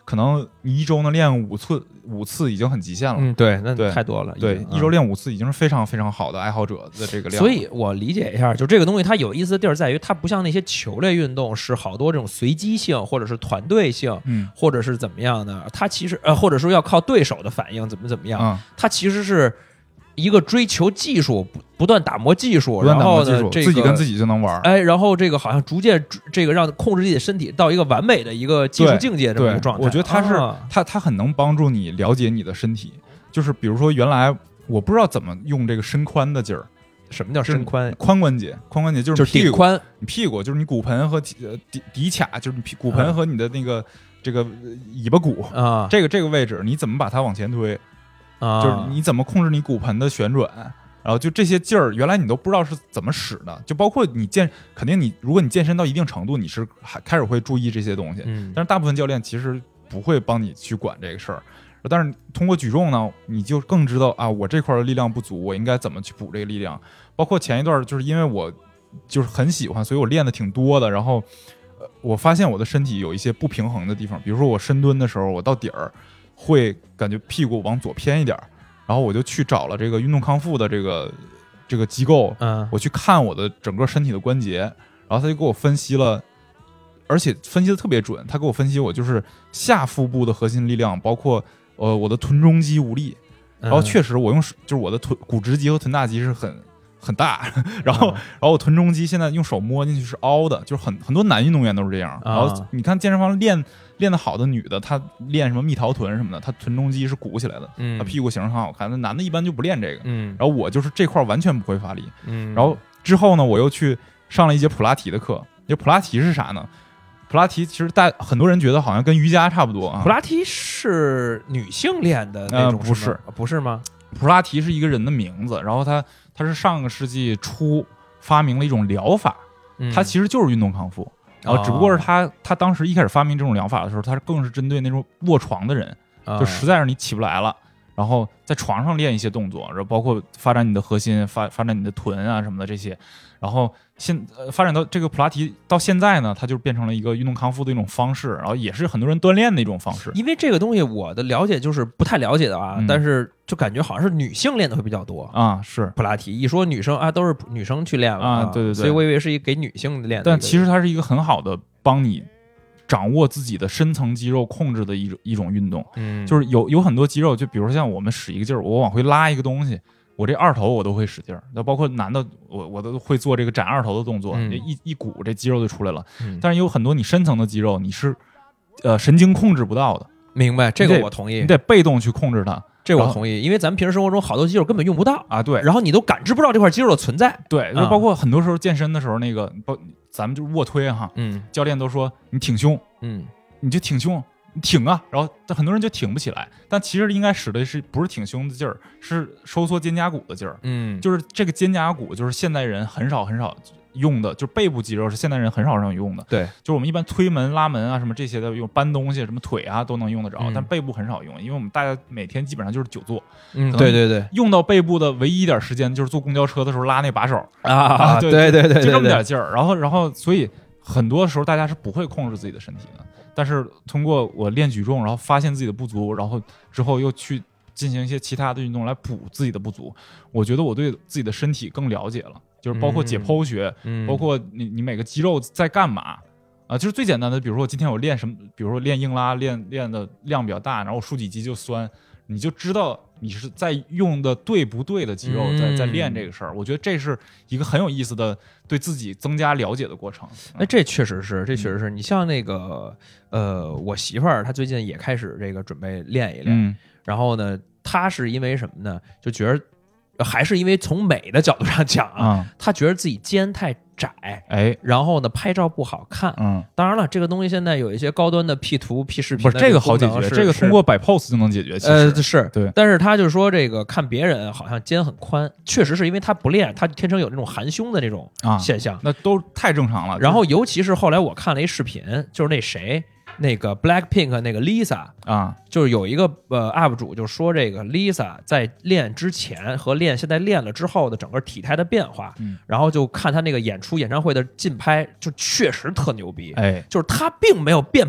可能你一周能练五次五次已经很极限了。 嗯，对，那对太多了。 对， 嗯、 一周练五次已经是非常非常好的爱好者的这个量。 所以我理解一下，就这个东西它有意思的地儿在于，它不像那些球类运动是好多这种随机性或者是团队性， 嗯， 或者是怎么样的，它其实呃，或者说要靠对手的反应怎么怎么样， 嗯、 它其实是一个追求技术，不不断打磨技术， 不断打磨技术， 然后呢，这个、 自己跟自己就能玩。 哎，然后这个好像逐渐这个让控制自己的身体到一个完美的一个技术境界这么一个状态。 我觉得它是、 啊、 它它很能帮助你了解你的身体，就是比如说原来我不知道怎么用这个伸髋的劲儿。 什么叫伸髋？ 髋关节，髋关节就是就是顶髋， 你屁股就是你骨盆和底底底卡，就是你骨盆和你的那个、嗯、这个尾巴骨啊， 这个这个位置，你怎么把它往前推啊？ 就是你怎么控制你骨盆的旋转，然后就这些劲儿，原来你都不知道是怎么使的，就包括你健，肯定你如果你健身到一定程度，你是还开始会注意这些东西， 嗯， 但是大部分教练其实不会帮你去管这个事儿。但是通过举重呢，你就更知道啊，我这块的力量不足，我应该怎么去补这个力量。包括前一段就是因为我就是很喜欢，所以我练的挺多的。然后，呃，我发现我的身体有一些不平衡的地方，比如说我深蹲的时候，我到底儿会感觉屁股往左偏一点，然后我就去找了这个运动康复的这个这个机构， 嗯， 我去看我的整个身体的关节，然后他就给我分析了。而且分析的特别准，他给我分析我就是下腹部的核心力量，包括呃我的臀中肌无力，然后确实我用就是我的臀股直肌和臀大肌是很很大，然后、嗯、然后我臀中肌现在用手摸进去是凹的，就是很很多男运动员都是这样。然后你看健身房练练得好的女的，她练什么蜜桃臀什么的，她臀中肌是鼓起来的， 嗯， 她屁股型很好看。那男的一般就不练这个， 嗯， 然后我就是这块完全不会发力， 嗯， 然后之后呢，我又去上了一节普拉提的课。因为普拉提是啥呢？普拉提其实大很多人觉得好像跟瑜伽差不多啊。 普拉提是女性练的那种、 呃、不是不是吗？ 普拉提是一个人的名字，然后他他是上个世纪初发明了一种疗法， 嗯、 它其实就是运动康复，然后只不过是他、哦、他当时一开始发明这种疗法的时候，他更是针对那种卧床的人， 哦、 就实在是你起不来了，然后在床上练一些动作，然后包括发展你的核心，发发展你的臀啊什么的这些，然后现呃发展到这个普拉提到现在呢，它就变成了一个运动康复的一种方式，然后也是很多人锻炼的一种方式。 因为这个东西我的了解就是不太了解的啊， 嗯、 但是就感觉好像是女性练的会比较多啊。是普拉提一说女生啊，都是女生去练了啊，对对对， 所以我以为是一给女性练的。 但其实它是一个很好的帮你掌握自己的深层肌肉控制的一种一种运动。 嗯， 就是有有很多肌肉，就比如说像我们使一个劲儿，我往回拉一个东西。我这二头我都会使劲儿，那包括男的，我我都会做这个斩二头的动作， 嗯、 一一鼓这肌肉就出来了。 嗯、 但是有很多你深层的肌肉，你是呃神经控制不到的。 明白，这个我同意。 你得被动去控制它， 这我同意，因为咱们平时生活中好多肌肉根本用不到啊。对， 然后你都感知不到这块肌肉的存在。 对，就包括很多时候健身的时候，那个包咱们就是卧推哈， 嗯， 教练都说你挺胸， 嗯， 你就挺胸。挺啊，然后很多人就挺不起来，但其实应该使的是不是挺胸的劲儿，是收缩肩胛骨的劲儿。 嗯， 就是这个肩胛骨，就是现代人很少很少用的，就是背部肌肉是现代人很少很少用的。 对， 就是我们一般推门、拉门啊什么这些的用搬东西，什么腿啊都能用得着， 嗯、 但背部很少用，因为我们大家每天基本上就是久坐。 嗯，对对对， 用到背部的唯一一点时间就是坐公交车的时候拉那把手啊， 啊对对对对， 就这么点劲儿。然后然后所以很多时候大家是不会控制自己的身体的。但是通过我练举重，然后发现自己的不足，然后之后又去进行一些其他的运动来补自己的不足，我觉得我对自己的身体更了解了，就是包括解剖学， 嗯、 包括你你每个肌肉在干嘛啊，就是最简单的，比如说我今天我练什么，比如说练硬拉，练练的量比较大，然后我竖几肌就酸，你就知道你是在用的对不对的肌肉在在练这个事儿。我觉得这是一个很有意思的对自己增加了解的过程。 哎，这确实是，这确实是。你像那个呃，我媳妇儿她最近也开始这个准备练一练， 嗯、 然后呢，她是因为什么呢？就觉得还是因为从美的角度上讲啊， 嗯、 她觉得自己肩太窄， 哎， 然后呢拍照不好看。 嗯，当然了，这个东西现在有一些高端的 P 图 P 视频， 不是这个好解决，这个通过摆 pose 就能解决。其实呃是对， 但是他就说这个看别人好像肩很宽，确实是因为他不练，他天生有那种含胸的这种现象， 啊、那都太正常了。 然后尤其是后来我看了一视频，就是那谁。那个 Blackpink 那个 Lisa 啊， 就是有一个呃 U P 主就说这个 Lisa 在练之前和练现在练了之后的整个体态的变化， 嗯， 然后就看他那个演出演唱会的近拍，就确实特牛逼， 哎， 就是他并没有变胖，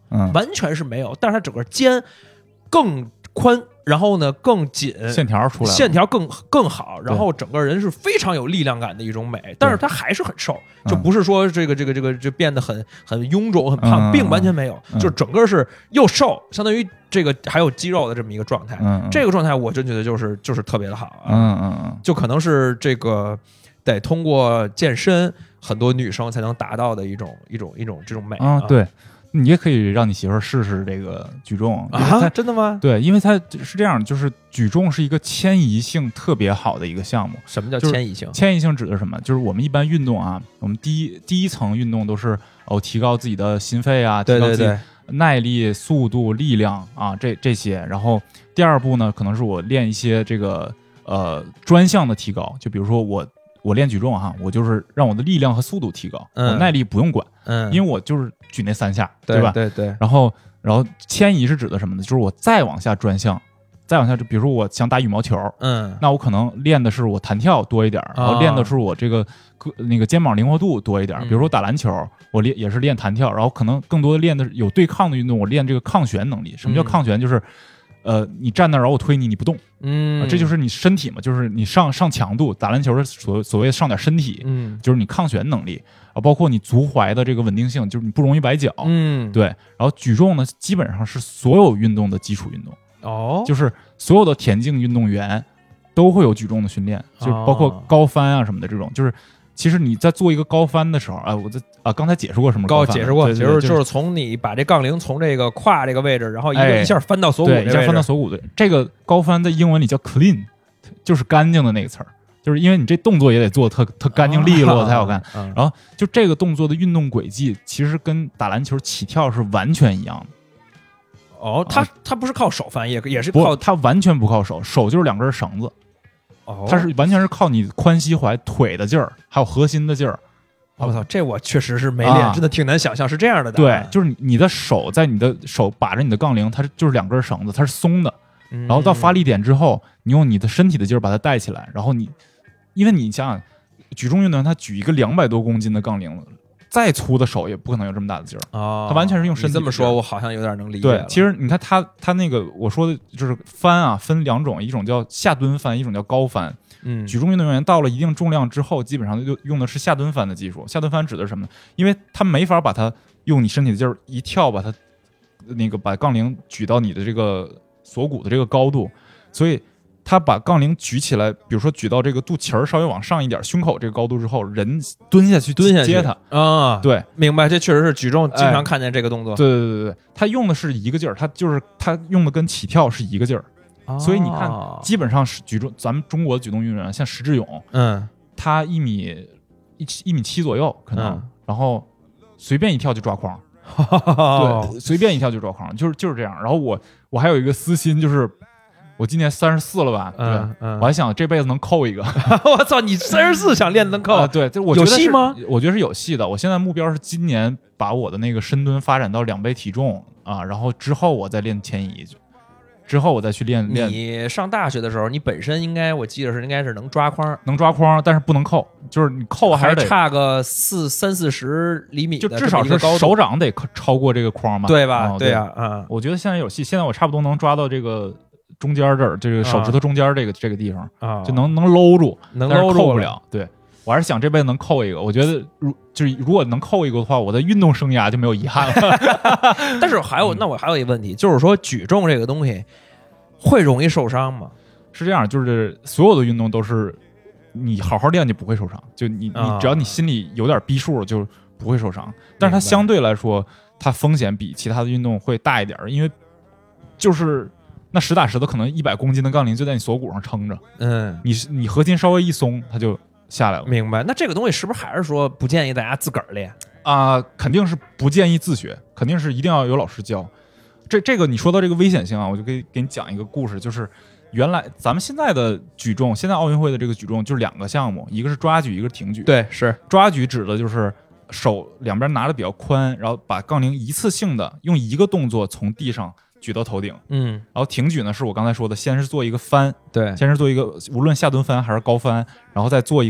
嗯， 完全是没有，但是它整个肩更宽，然后呢更紧， 线条出来了， 线条更更好，然后整个人是非常有力量感的一种美，但是它还是很瘦，就不是说这个这个这个就变得很很臃肿很胖， 嗯、 并完全没有， 嗯、 就是整个是又瘦，相当于这个还有肌肉的这么一个状态。 嗯， 这个状态我真觉得就是就是特别的好啊。 嗯嗯嗯， 就可能是这个得通过健身，很多女生才能达到的一种一种一种这种美啊。对。你也可以让你媳妇儿试试这个举重啊？真的吗？ 对，因为它是这样，就是举重是一个迁移性特别好的一个项目。 什么叫迁移性？ 迁移性指的是什么？就是我们一般运动啊，我们第一第一层运动都是哦，提高自己的心肺啊， 对对对， 提高自己耐力、速度、力量啊，这这些。然后第二步呢，可能是我练一些这个呃专项的提高，就比如说我。我练举重哈，我就是让我的力量和速度提高， 嗯、 我耐力不用管， 嗯， 因为我就是举那三下， 对吧？ 对对。 然后，然后迁移是指的什么呢？就是我再往下专项，再往下，就比如说我想打羽毛球， 嗯， 那我可能练的是我弹跳多一点，然后练的是我这个那个肩膀灵活度多一点。比如说打篮球，我练也是练弹跳，然后可能更多的练的有对抗的运动，我练这个抗旋能力。什么叫抗旋？就是呃，你站那儿，然后我推你，你不动， 嗯、 啊，这就是你身体嘛，就是你上上强度，打篮球的所所谓上点身体， 嗯， 就是你抗旋能力啊，包括你足踝的这个稳定性，就是你不容易崴脚， 嗯， 对。然后举重呢，基本上是所有运动的基础运动， 哦， 就是所有的田径运动员都会有举重的训练，就是包括高翻啊什么的这种，就是。其实你在做一个高翻的时候啊，我在啊刚才解释过什么高解释过， 解释就是从你把这杠铃从这个胯这个位置，然后一个、哎、一下翻到锁骨， 对，一下翻到锁骨的这个高翻在英文里叫 clean， 就是干净的那个词儿，就是因为你这动作也得做特特干净利落才好看。 啊、 然后就这个动作的运动轨迹，其实跟打篮球起跳是完全一样的。 哦，他他不是靠手翻，也也是靠， 他完全不靠手，手就是两根绳子。它是完全是靠你髋膝踝腿的劲儿，还有核心的劲儿。 我操，这我确实是没练，啊、真的挺难想象是这样的。 对，就是你的手在你的手把着你的杠铃，它是就是两根绳子，它是松的。 嗯、 然后到发力点之后，你用你的身体的劲儿把它带起来，然后你，因为你想想，举重运动员他举一个两百多公斤的杠铃，再粗的手也不可能有这么大的劲儿。 哦， 他完全是用身体。 你这么说，我好像有点能理解。 对，其实你看他他那个我说的就是翻啊，分两种，一种叫下蹲翻，一种叫高翻。 嗯， 举重运动员到了一定重量之后，基本上就用的是下蹲翻的技术。下蹲翻指的是什么呢？因为他没法把它用你身体的劲儿一跳，把它那个把杠铃举到你的这个锁骨的这个高度，所以他把杠铃举起来，比如说举到这个肚脐儿稍微往上一点，胸口这个高度之后，人蹲下去蹲下去接它啊。 对， 明白，这确实是举重经常看见这个动作。 哎、对对对对，他用的是一个劲儿，他就是他用的跟起跳是一个劲儿。所以你看，基本上是举重，咱们中国的举重运动员，像石智勇， 嗯， 他一米一一米七左右可能，嗯、然后随便一跳就抓框，对，随便一跳就抓框，就是就是这样。然后我我还有一个私心，就是我今年三十四了吧，对， 嗯嗯、 我还想这辈子能扣一个。 我操，你三十四想练能扣？ 啊、对，就我觉得有戏吗？ 我觉得是有戏的。我现在目标是今年把我的那个深蹲发展到两倍体重啊，然后之后我再练牵引。之后我再去练练。 你上大学的时候，你本身应该我记得是应该是能抓框， 能抓框，但是不能扣，就是你扣还是得还差个四三四十厘米的， 就至少是手掌得超过这个框嘛， 对吧？ 哦、 对呀，啊、嗯， 我觉得现在有戏，现在我差不多能抓到这个中间这儿，这个手指头中间这个、啊、这个地方啊， 就能能搂住， 能搂住扣不了。对，我还是想这辈子能扣一个。我觉得如就是如果能扣一个的话，我的运动生涯就没有遗憾了。 但是还有，那我还有一个问题，就是说举重这个东西。会容易受伤吗？ 是这样，就是所有的运动都是你好好练就不会受伤，就你你只要你心里有点逼数就不会受伤。但是它相对来说，它风险比其他的运动会大一点，因为就是那实打实的可能一百公斤的杠铃就在你锁骨上撑着， 嗯， 你你核心稍微一松，它就下来了。 明白？那这个东西是不是还是说不建议大家自个儿练啊、呃？肯定是不建议自学，肯定是一定要有老师教。这这个你说到这个危险性啊，我就可以给你讲一个故事，就是原来咱们现在的举重，现在奥运会的这个举重就是两个项目，一个是抓举，一个是挺举。 对，是抓举指的就是手两边拿的比较宽，然后把杠铃一次性的用一个动作从地上举到头顶。 嗯， 然后挺举呢是我刚才说的，先是做一个翻， 对， 先是做一个无论下蹲翻还是高翻，然后再做一个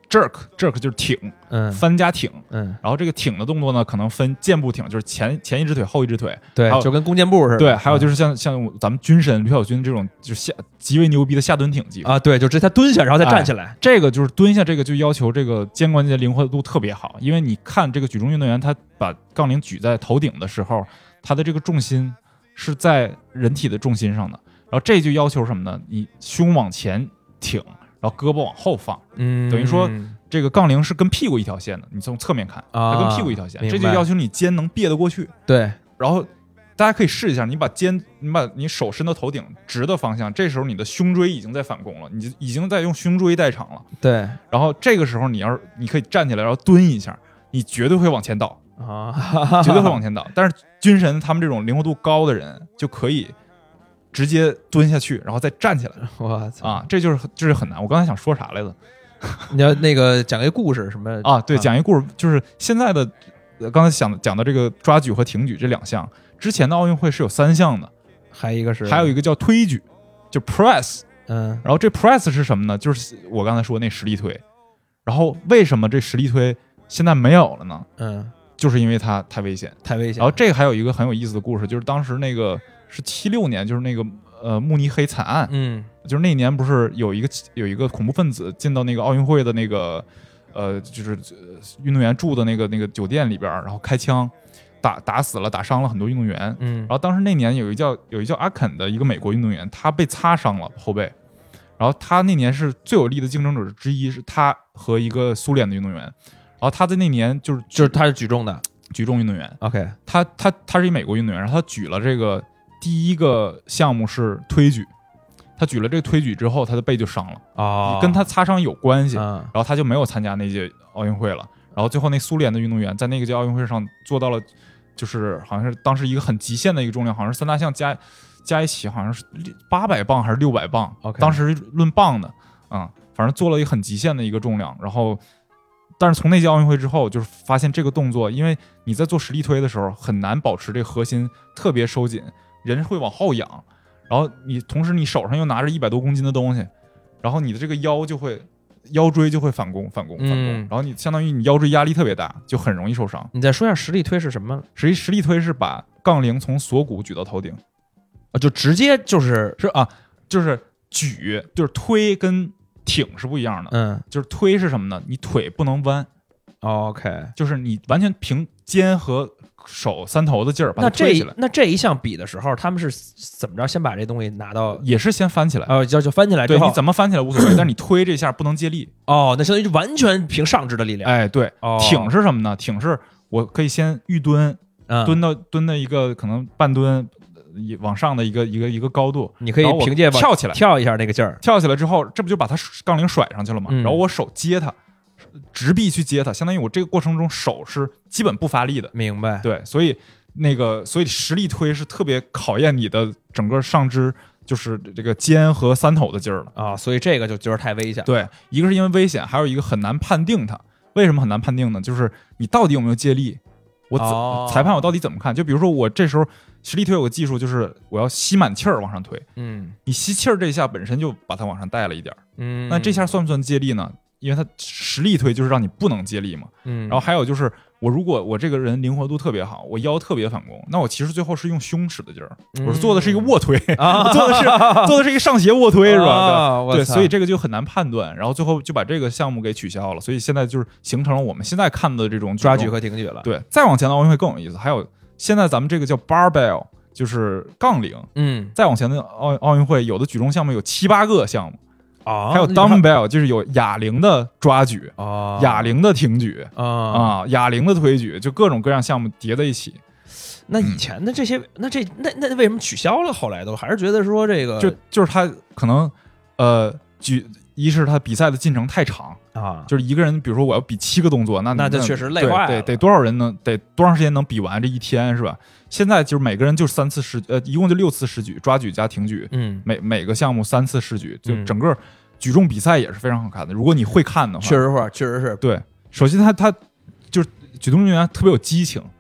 jerk jerk 就是挺， 嗯， 翻加挺， 嗯， 然后这个挺的动作呢，可能分箭步挺，就是前前一只腿后一只腿， 对，就跟弓箭步似的。 对，还有就是像、嗯、像咱们军神吕小军这种，就是下极为牛逼的下蹲挺技术啊，对，就直接他蹲下然后再站起来、 哎。这个就是蹲下，这个就要求这个肩关节灵活度特别好，因为你看这个举重运动员，他把杠铃举在头顶的时候，他的这个重心是在人体的重心上的，然后这就要求什么呢？你胸往前挺。然后胳膊往后放， 嗯， 等于说这个杠铃是跟屁股一条线的，你从侧面看，它跟屁股一条线，这就要求你肩能别得过去。 对，然后大家可以试一下，你把肩，你把你手伸到头顶直的方向，这时候你的胸椎已经在反弓了，你已经在用胸椎代偿了。 对， 然后这个时候你要是你可以站起来，然后蹲一下，你绝对会往前倒啊， 绝对会往前倒。但是军神他们这种灵活度高的人就可以。直接蹲下去，然后再站起来。 我操啊，这就是这是很难。我刚才想说啥来着？ 你要那个讲一个故事什么啊？对，讲一个故事，就是现在的刚才想讲的这个抓举和挺举这两项，之前的奥运会是有三项的， 还一个是还有一个叫推举，就 press。 嗯， 然后这 press 是什么呢？就是我刚才说那实力推。然后为什么这实力推现在没有了呢？ 嗯， 就是因为它太危险， 太危险。 然后这个还有一个很有意思的故事，就是当时那个。是七六年，就是那个呃慕尼黑惨案， 嗯， 就是那年不是有一个有一个恐怖分子进到那个奥运会的那个呃就是运动员住的那个那个酒店里边，然后开枪打打死了打伤了很多运动员， 嗯， 然后当时那年有一叫有一叫阿肯的一个美国运动员，他被擦伤了后背，然后他那年是最有力的竞争者之一，是他和一个苏联的运动员，然后他在那年就是就是他是举重的举重运动员 ，OK， 他他他是一美国运动员，然后他举了这个。第一个项目是推举，他举了这个推举之后，他的背就伤了， 哦， 跟他擦伤有关系， 嗯， 然后他就没有参加那届奥运会了。然后最后那苏联的运动员在那个届奥运会上做到了，就是好像是当时一个很极限的一个重量，好像是三大项加加一起，好像是八百磅还是六百磅， okay. 当时论磅的，嗯，反正做了一个很极限的一个重量，然后。但是从那届奥运会之后，就是发现这个动作，因为你在做实力推的时候很难保持这个核心特别收紧，人会往后仰，然后你同时你手上又拿着一百多公斤的东西，然后你的这个腰就会腰椎就会反弓反弓反弓、嗯，然后你相当于你腰椎压力特别大，就很容易受伤。 你再说一下实力推是什么？ 实实力推是把杠铃从锁骨举到头顶， 啊，就直接就是是啊，就是举就是推跟。挺是不一样的， 嗯， 就是推是什么呢？你腿不能弯、 哦、，OK， 就是你完全凭肩和手三头的劲儿把它推起来。 那这那这一项比的时候，他们是怎么着先把这东西拿到？ 也是先翻起来， 哦，就就翻起来之后， 对，你怎么翻起来无所谓，但是你推这下不能借力。 哦，那相当于完全凭上肢的力量。 哎，对， 哦、 挺是什么呢？挺是我可以先预蹲， 嗯、 蹲到蹲到一个可能半蹲。往上的一个一个一个高度， 你可以凭借跳起来， 跳一下那个劲儿， 跳起来之后，这不就把它杠铃甩上去了吗？ 嗯、 然后我手接它，直臂去接它，相当于我这个过程中手是基本不发力的。 明白？ 对，所以那个所以实力推是特别考验你的整个上肢，就是这个肩和三头的劲儿了啊。所以这个就觉得太危险。 对，一个是因为危险，还有一个很难判定它。为什么很难判定呢？就是你到底有没有借力？我、 哦、 裁判我到底怎么看？就比如说我这时候。实力推有个技术，就是我要吸满气儿往上推。 嗯， 你吸气儿这一下本身就把它往上带了一点。 嗯， 那这下算不算借力呢？因为它实力推就是让你不能借力嘛。 嗯， 然后还有就是，我如果我这个人灵活度特别好，我腰特别反弓，那我其实最后是用胸使的劲儿、嗯，我是做的是一个卧推， 啊、 我做的是做的是一个上斜卧推，是吧？ 啊、 对，对，所以这个就很难判断。然后最后就把这个项目给取消了，所以现在就是形成了我们现在看的这种抓举和挺举了。 对，再往前的奥运会更有意思，还有现在咱们这个叫 barbell。就是杠铃， 嗯， 再往前的奥奥运会，有的举重项目有七八个项目， 啊， 还有 dumbbell， 就是有哑铃的抓举， 啊， 哑铃的挺举， 啊啊，哑铃的推举，就各种各样项目叠在一起。 那以前的这些，嗯、那这那那为什么取消了？后来都还是觉得说这个， 就就是他可能，呃，举一是他比赛的进程太长。 啊， 就是一个人，比如说我要比七个动作，那那就确实累坏了， 得得多少人能得多长时间能比完这一天是吧？现在就是每个人就三次试，呃，一共就六次试举，抓举加挺举， 嗯， 每每个项目三次试举，就整个举重比赛也是非常好看的。如果你会看的话， 确实是，确实是对。首先他他就是举重运动员特别有激情，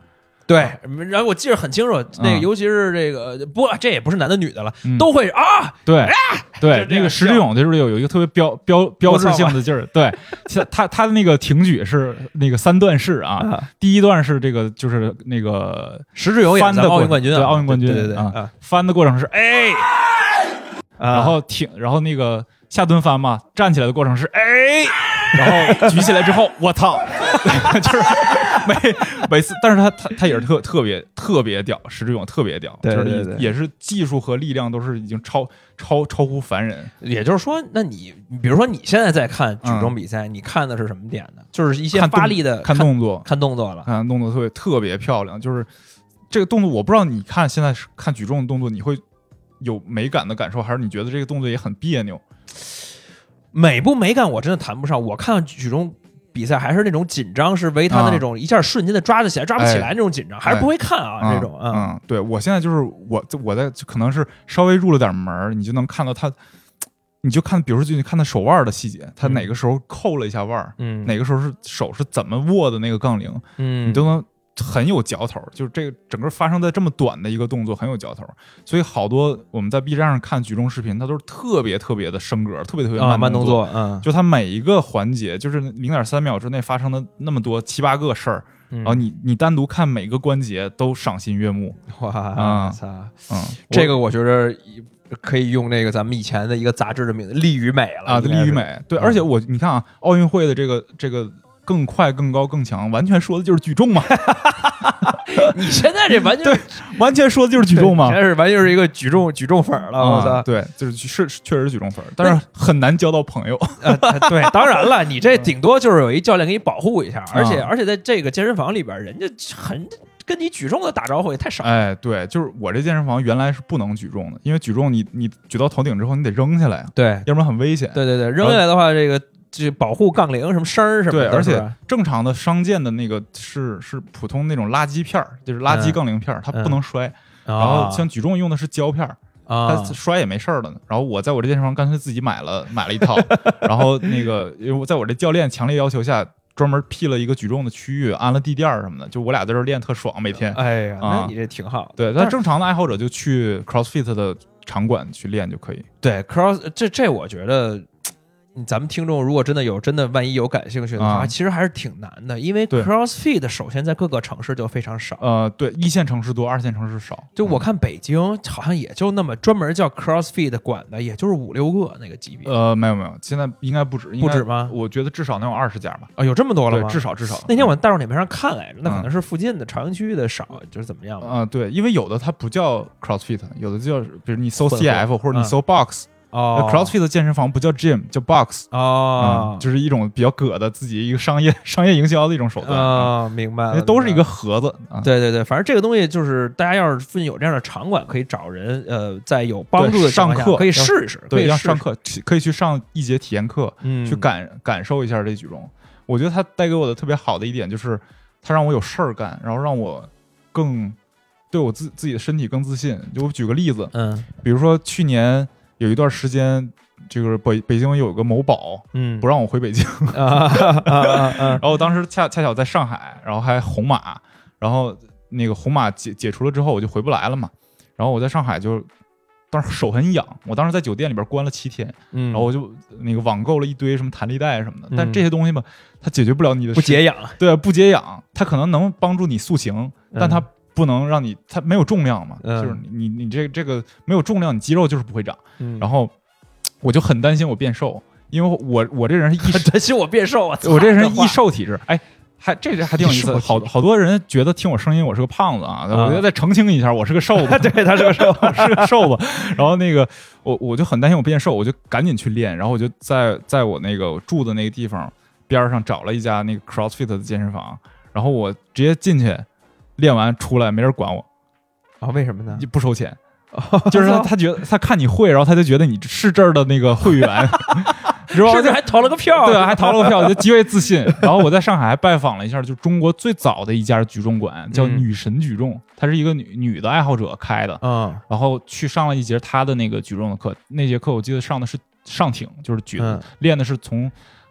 对，然后我记得很清楚，那个尤其是这个，不过这也不是男的女的了，都会啊， 对啊对，那个石之勇就是有有一个特别标标标志性的劲儿，对，他他的那个挺举是那个三段式啊，第一段是这个就是那个石之勇翻的奥运冠军， 对奥运冠军， 对对对啊，翻的过程是哎，然后挺，然后那个下蹲翻嘛，站起来的过程是哎。然后举起来之后，我操，就是每每次，但是他他他也是特特别特别屌，石之勇特别屌， 对对对就是也是技术和力量都是已经超超超乎凡人。 也就是说，那你比如说你现在在看举重比赛，嗯、你看的是什么点呢？就是一些发力的看动作， 看动作了， 看动作特别特别漂亮。就是这个动作，我不知道你看现在看举重的动作，你会有美感的感受，还是你觉得这个动作也很别扭？ 美不美感我真的谈不上，我看举重比赛还是那种紧张，是为他的那种一下瞬间的抓得起来、抓不起来那种紧张，还是不会看啊、 哎、 这种。 嗯，嗯对我现在就是我我在可能是稍微入了点门，你就能看到他，你就看，比如说就你看他手腕的细节，他哪个时候扣了一下腕，嗯，哪个时候是手是怎么握的那个杠铃，嗯，你都能。很有嚼头，就是这个整个发生在这么短的一个动作很有嚼头，所以好多我们在 B 站上看举重视频，它都是特别特别的升格，特别特别慢动作，啊、 慢动作，嗯， 就它每一个环节就是零点三秒之内发生的那么多七八个事儿，嗯、然后你你单独看每个关节都赏心悦目， 哇， 嗯嗯，这个我觉得可以用那个咱们以前的一个杂志的名字“力与美”了啊，力与美，对，嗯、而且我你看啊，奥运会的这个这个。更快、更高、更强，完全说的就是举重嘛！ 你现在这完全对，完全说的就是举重嘛！ 这是完全是一个举重举重粉了，我操、 嗯！对，就是是确实是举重粉，但是很难交到朋友。 呃，对，当然了，你这顶多就是有一教练给你保护一下，而且、嗯、而且在这个健身房里边，人家很跟你举重的打招呼也太少。 哎，对，就是我这健身房原来是不能举重的，因为举重你你举到头顶之后，你得扔下来， 对， 要不然很危险。 对对对，扔下来的话，这个。这保护杠铃什么声儿什么的， 对，而且正常的商店的那个是是普通那种垃圾片儿，就是垃圾杠铃片儿，嗯、它不能摔。嗯、然后像举重用的是胶片儿，啊、它摔也没事儿的。然后我在我这健身房干脆自己买了买了一套，然后那个因为我在我这教练强烈要求下，专门辟了一个举重的区域，安了地垫什么的，就我俩在这练特爽，每天。 哎呀，那你这挺好。 对，但正常的爱好者就去 CrossFit 的场馆去练就可以。 对 ，Cross 这这我觉得。咱们听众如果真的有真的万一有感兴趣的话、嗯、其实还是挺难的，因为 CrossFit 首先在各个城市就非常少， 呃，对，一线城市多，二线城市少。 就我看北京、嗯、好像也就那么专门叫 CrossFit 馆的，也就是五六个那个级别。 呃，没有没有，现在应该不止， 不止吗？ 我觉得至少能有二十家吧。 啊，有这么多了吗？ 至少至少。 那天我大众点评上看来着，那可能是附近的朝阳区的少，嗯、就是怎么样？ 啊、呃，对，因为有的它不叫 CrossFit， 有的叫，比如你搜 C F 或者你搜 Box。嗯哦 ，CrossFit 的健身房不叫 Gym， 叫 Box 哦、 嗯，就是一种比较葛的自己一个商业商业营销的一种手段啊、哦，明白了， 都是一个盒子。啊、 对对对，反正这个东西就是大家要是附近有这样的场馆，可以找人，呃，在有帮助的情况下上课可以试一试， 对， 要上课可以去上一节体验课， 嗯， 去感感受一下这举重。我觉得它带给我的特别好的一点就是，它让我有事儿干，然后让我更对我自自己的身体更自信。就我举个例子， 嗯， 比如说去年有一段时间。这个北北京有个某宝，嗯，不让我回北京， 啊啊啊啊、 然后当时恰恰巧在上海，然后还红码，然后那个红码解解除了之后，我就回不来了嘛。然后我在上海就，当时手很痒，我当时在酒店里边关了七天，嗯，然后我就那个网购了一堆什么弹力带什么的，嗯、但这些东西吧，它解决不了你的不解痒， 对，不解痒，它可能能帮助你塑形，但它不能让你，它没有重量嘛，嗯、就是你你这这个没有重量，你肌肉就是不会长，嗯、然后。我就很担心我变瘦，因为我我这人是易担心我变瘦啊， 我这人易瘦体质。哎，还这还挺有意思，好好多人觉得听我声音我是个胖子啊，我觉得再澄清一下，我是个瘦子， 对，他是个瘦， 是个瘦子。然后那个我我就很担心我变瘦，我就赶紧去练，然后我就在在我那个我住的那个地方边上找了一家那个 CrossFit 的健身房，然后我直接进去练完出来，没人管我啊？为什么呢？ 不收钱。就是他，他觉得他看你会，然后他就觉得你是这儿的那个会员， 是不是还投了个票？ 对啊，还投了个票，就极为自信。然后我在上海还拜访了一下，就中国最早的一家举重馆，叫女神举重，它是一个女女的爱好者开的。嗯，然后去上了一节她的那个举重的课，那节课我记得上的是上挺，就是举，嗯、练的是从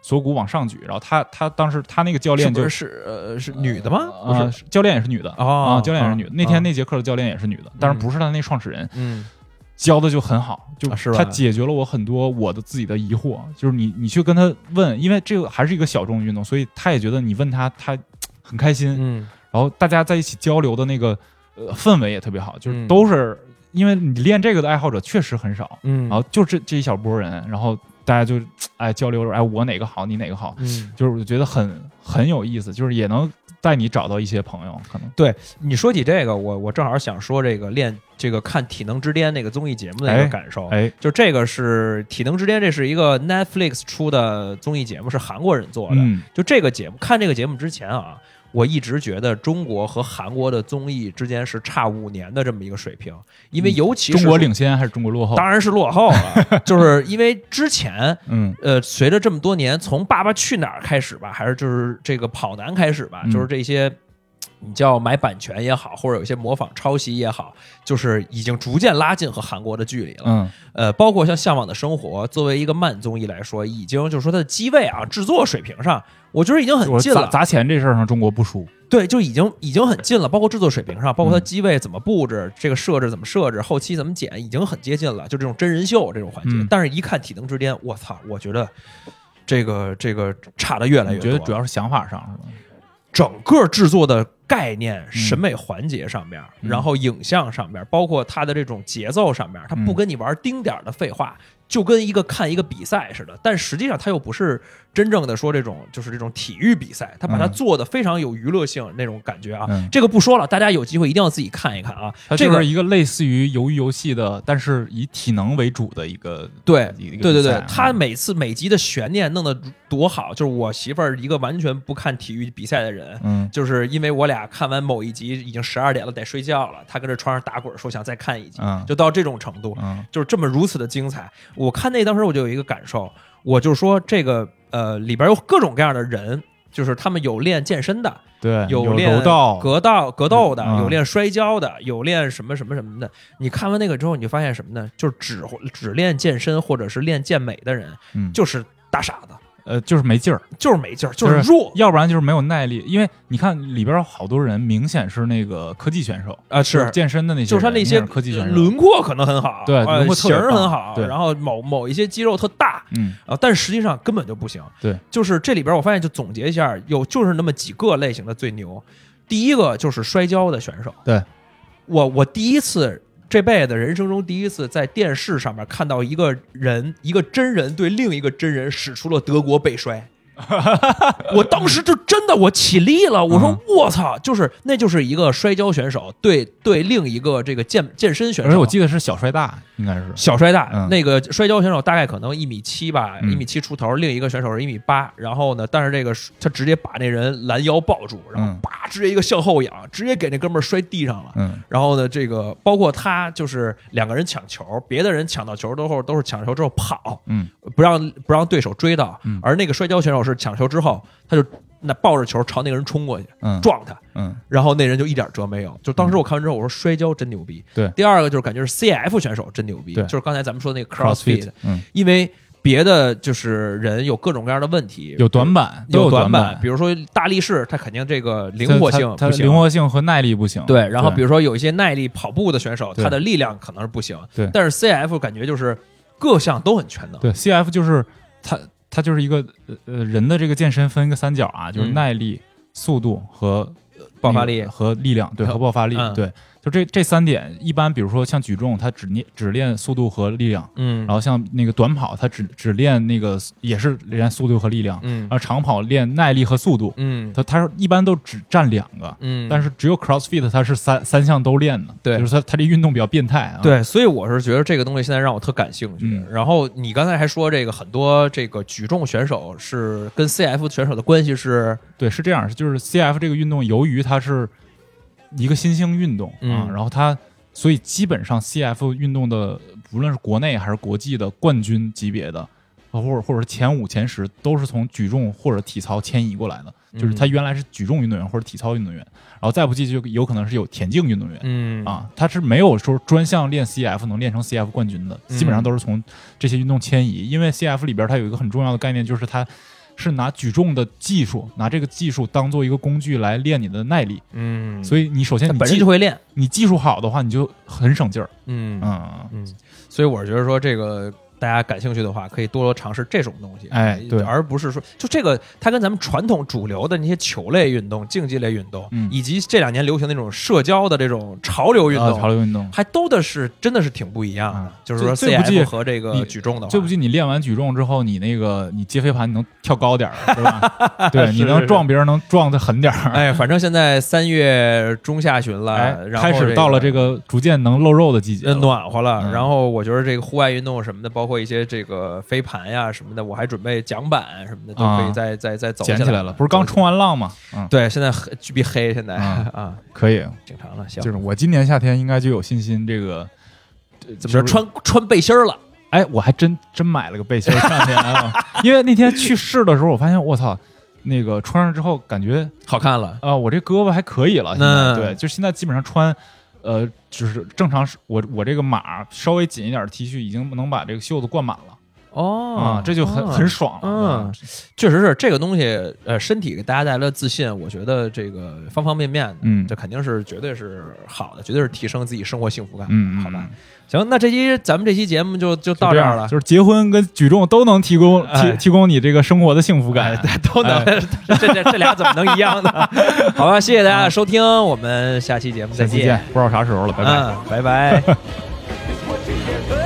锁骨往上举，然后他他当时他那个教练就是是呃是女的吗？ 不是、呃，教练也是女的啊、 呃，教练也是女的。 啊、 那天那节课的教练也是女的，嗯、但是不是他那创始人。 嗯。 教的就很好，就是他解决了我很多我的自己的疑惑。就是你你去跟他问，因为这个还是一个小众运动，所以他也觉得你问他他很开心。 嗯， 然后大家在一起交流的那个呃氛围也特别好，就是都是、嗯、因为你练这个的爱好者确实很少， 嗯， 然后就这这一小波人，然后大家就哎交流，哎我哪个好，你哪个好， 嗯， 就是我觉得很很有意思，就是也能带你找到一些朋友。可能对你说起这个，我我正好想说这个练这个看《体能之巅》那个综艺节目的一个感受。 哎， 就这个是《体能之巅》，这是一个 Netflix 出的综艺节目，是韩国人做的。 嗯， 就这个节目，看这个节目之前啊，我一直觉得中国和韩国的综艺之间是差五年的这么一个水平，因为尤其是中国领先还是中国落后？ 当然是落后了，就是因为之前， 嗯， 呃，随着这么多年，从《爸爸去哪儿》开始吧，还是就是这个跑男开始吧， 嗯、 就是这些。你叫买版权也好，或者有些模仿抄袭也好，就是已经逐渐拉近和韩国的距离了。 嗯， 呃，包括像《向往的生活》，作为一个慢综艺来说，已经就是说它的机位啊、制作水平上，我觉得已经很近了。 砸砸钱这事儿上，中国不输。 对，就已经已经很近了，包括制作水平上，包括它机位怎么布置，嗯、这个设置怎么设置，后期怎么剪，已经很接近了。就这种真人秀这种环节， 嗯、 但是一看《体能之巅》，我操，我觉得这个这个差的越来越多。 觉得主要是想法上是吧？ 整个制作的概念、审美环节上面， 嗯、 然后影像上面，包括它的这种节奏上面，它不跟你玩丁点的废话，嗯、就跟一个看一个比赛似的。但实际上，它又不是真正的说这种就是这种体育比赛，它把它做的非常有娱乐性那种感觉啊。 嗯、 这个不说了，大家有机会一定要自己看一看啊。 它就是一个类似于鱿鱼游戏的，但是以体能为主的一个对一个对对对，它每次每集的悬念弄得多好，就是我媳妇儿一个完全不看体育比赛的人， 嗯， 就是因为我俩看完某一集已经十二点了，得睡觉了，她跟这床上打滚说想再看一集， 嗯， 就到这种程度， 嗯， 就是这么如此的精彩。我看那当时我就有一个感受，我就说这个呃里边有各种各样的人，就是他们有练健身的， 对， 有练柔道、 格斗、格斗的， 嗯、 有练摔跤的，有练什么什么什么的。你看完那个之后，你就发现什么呢？就是只只练健身或者是练健美的人， 嗯， 就是大傻子。 呃，就是没劲儿， 就是没劲儿，就是弱， 要不然就是没有耐力。因为你看里边好多人明显是那个科技选手啊，是健身的那些， 就是他那些科技选手， 轮廓可能很好， 对，轮廓型儿很好， 对， 然后某某一些肌肉特大， 嗯啊，但是实际上根本就不行。 对， 就是这里边我发现，就总结一下，有就是那么几个类型的最牛。第一个就是摔跤的选手， 对我我第一次。这辈子人生中第一次在电视上面看到一个人，一个真人对另一个真人使出了德国背摔。我当时就真的我起立了，我说我操，就是那就是一个摔跤选手对对另一个这个健健身选手， 而且我记得是小摔大，应该是小摔大、 嗯、 那个摔跤选手大概可能一米七吧， 嗯、 一米七出头，另一个选手是一米八，然后呢，但是这个他直接把那人拦腰抱住，然后叭直接一个向后仰，直接给那哥们儿摔地上了。 嗯， 然后呢，这个包括他就是两个人抢球，别的人抢到球之后都是抢球之后跑， 嗯， 不让不让对手追到， 嗯、 而那个摔跤选手是抢球之后，他就那抱着球朝那个人冲过去， 嗯， 撞他， 嗯， 然后那人就一点辙没有。就当时我看完之后，我说摔跤真牛逼。 对， 第二个就是感觉是 C F 选手真牛逼，就是刚才咱们说的那个 CrossFit， 嗯， 因为别的就是人有各种各样的问题， 有短板， 有有短板，比如说大力士，他肯定这个灵活性不行， 灵活性和耐力不行。 对，然后比如说有一些耐力跑步的选手，他的力量可能是不行。 对， 但是 C F 感觉就是各项都很全能。 对 ，C F 就是他，他就是一个呃人的这个健身分一个三角啊，就是耐力、嗯、速度和爆发力和力量，对，和爆发力， 嗯、 对。就这这三点，一般比如说像举重，它只练只练速度和力量， 嗯， 然后像那个短跑，它只只练那个也是练速度和力量， 嗯， 而长跑练耐力和速度， 嗯， 它它一般都只占两个， 嗯， 但是只有 CrossFit 它是三三项都练的， 对， 就是它它这运动比较变态啊， 对，所以我是觉得这个东西现在让我特感兴趣。 嗯、 然后你刚才还说这个很多这个举重选手是跟 C F 选手的关系是， 对，是这样，就是 C F 这个运动由于它是一个新兴运动、 嗯、 啊，然后它。所以基本上 C F 运动的，无论是国内还是国际的冠军级别的，或者或者是前五前十，都是从举重或者体操迁移过来的。 嗯、 就是他原来是举重运动员或者体操运动员，然后再不济就有可能是有田径运动员。 嗯啊，他是没有说专项练 C F 能练成 C F 冠军的，基本上都是从这些运动迁移。因为 C F 里边它有一个很重要的概念，就是它是拿举重的技术，拿这个技术当做一个工具来练你的耐力。 嗯， 所以你首先你本身就会练， 你技术好的话，你就很省劲儿。 嗯嗯嗯，所以我是觉得说这个。大家感兴趣的话，可以多多尝试这种东西， 哎，对， 而不是说就这个，它跟咱们传统主流的那些球类运动、竞技类运动， 嗯， 以及这两年流行那种社交的这种潮流运动， 啊、潮流运动还都的是真的是挺不一样的。 啊、 就是说 ，C F 和这个举重的话， 最不济你练完举重之后，你那个你接飞盘你能跳高点儿，对吧？对，你能撞别人，能撞得狠点儿。 哎，反正现在三月中下旬了， 哎、 然后、 开始到了这个逐渐能露肉的季节， 暖和了。 嗯、 然后我觉得这个户外运动什么的，包括一些这个。飞盘呀什么的，我还准备桨板什么的，都可以再、啊、再再走捡起来了。不是刚冲完浪吗？嗯， 对，现在巨逼黑，现在、嗯、啊， 可以， 挺长了。行， 就是我今年夏天应该就有信心，这个怎么着穿穿背心了？ 哎，我还真真买了个背心夏天啊，因为那天去试的时候，我发现我操，那个穿上之后感觉好看了啊、呃，我这胳膊还可以了。现在对，就现在基本上穿。呃，就是正常，我我这个码稍微紧一点的 T 恤，已经能把这个袖子灌满了。 哦， 啊，这就很、哦、很爽了。 嗯，确实是这个东西，呃，身体给大家带来的自信，我觉得这个方方面面的， 嗯， 这肯定是绝对是好的，绝对是提升自己生活幸福感。 嗯， 好吧。行，那这期咱们这期节目就就到这儿了。 就是结婚跟举重都能提供提、 哎、 提供你这个生活的幸福感， 哎、都能。哎、这这这俩怎么能一样呢？好吧，谢谢大家的收听，我们下期节目再见。 不知道啥时候了，拜拜， 嗯、拜拜。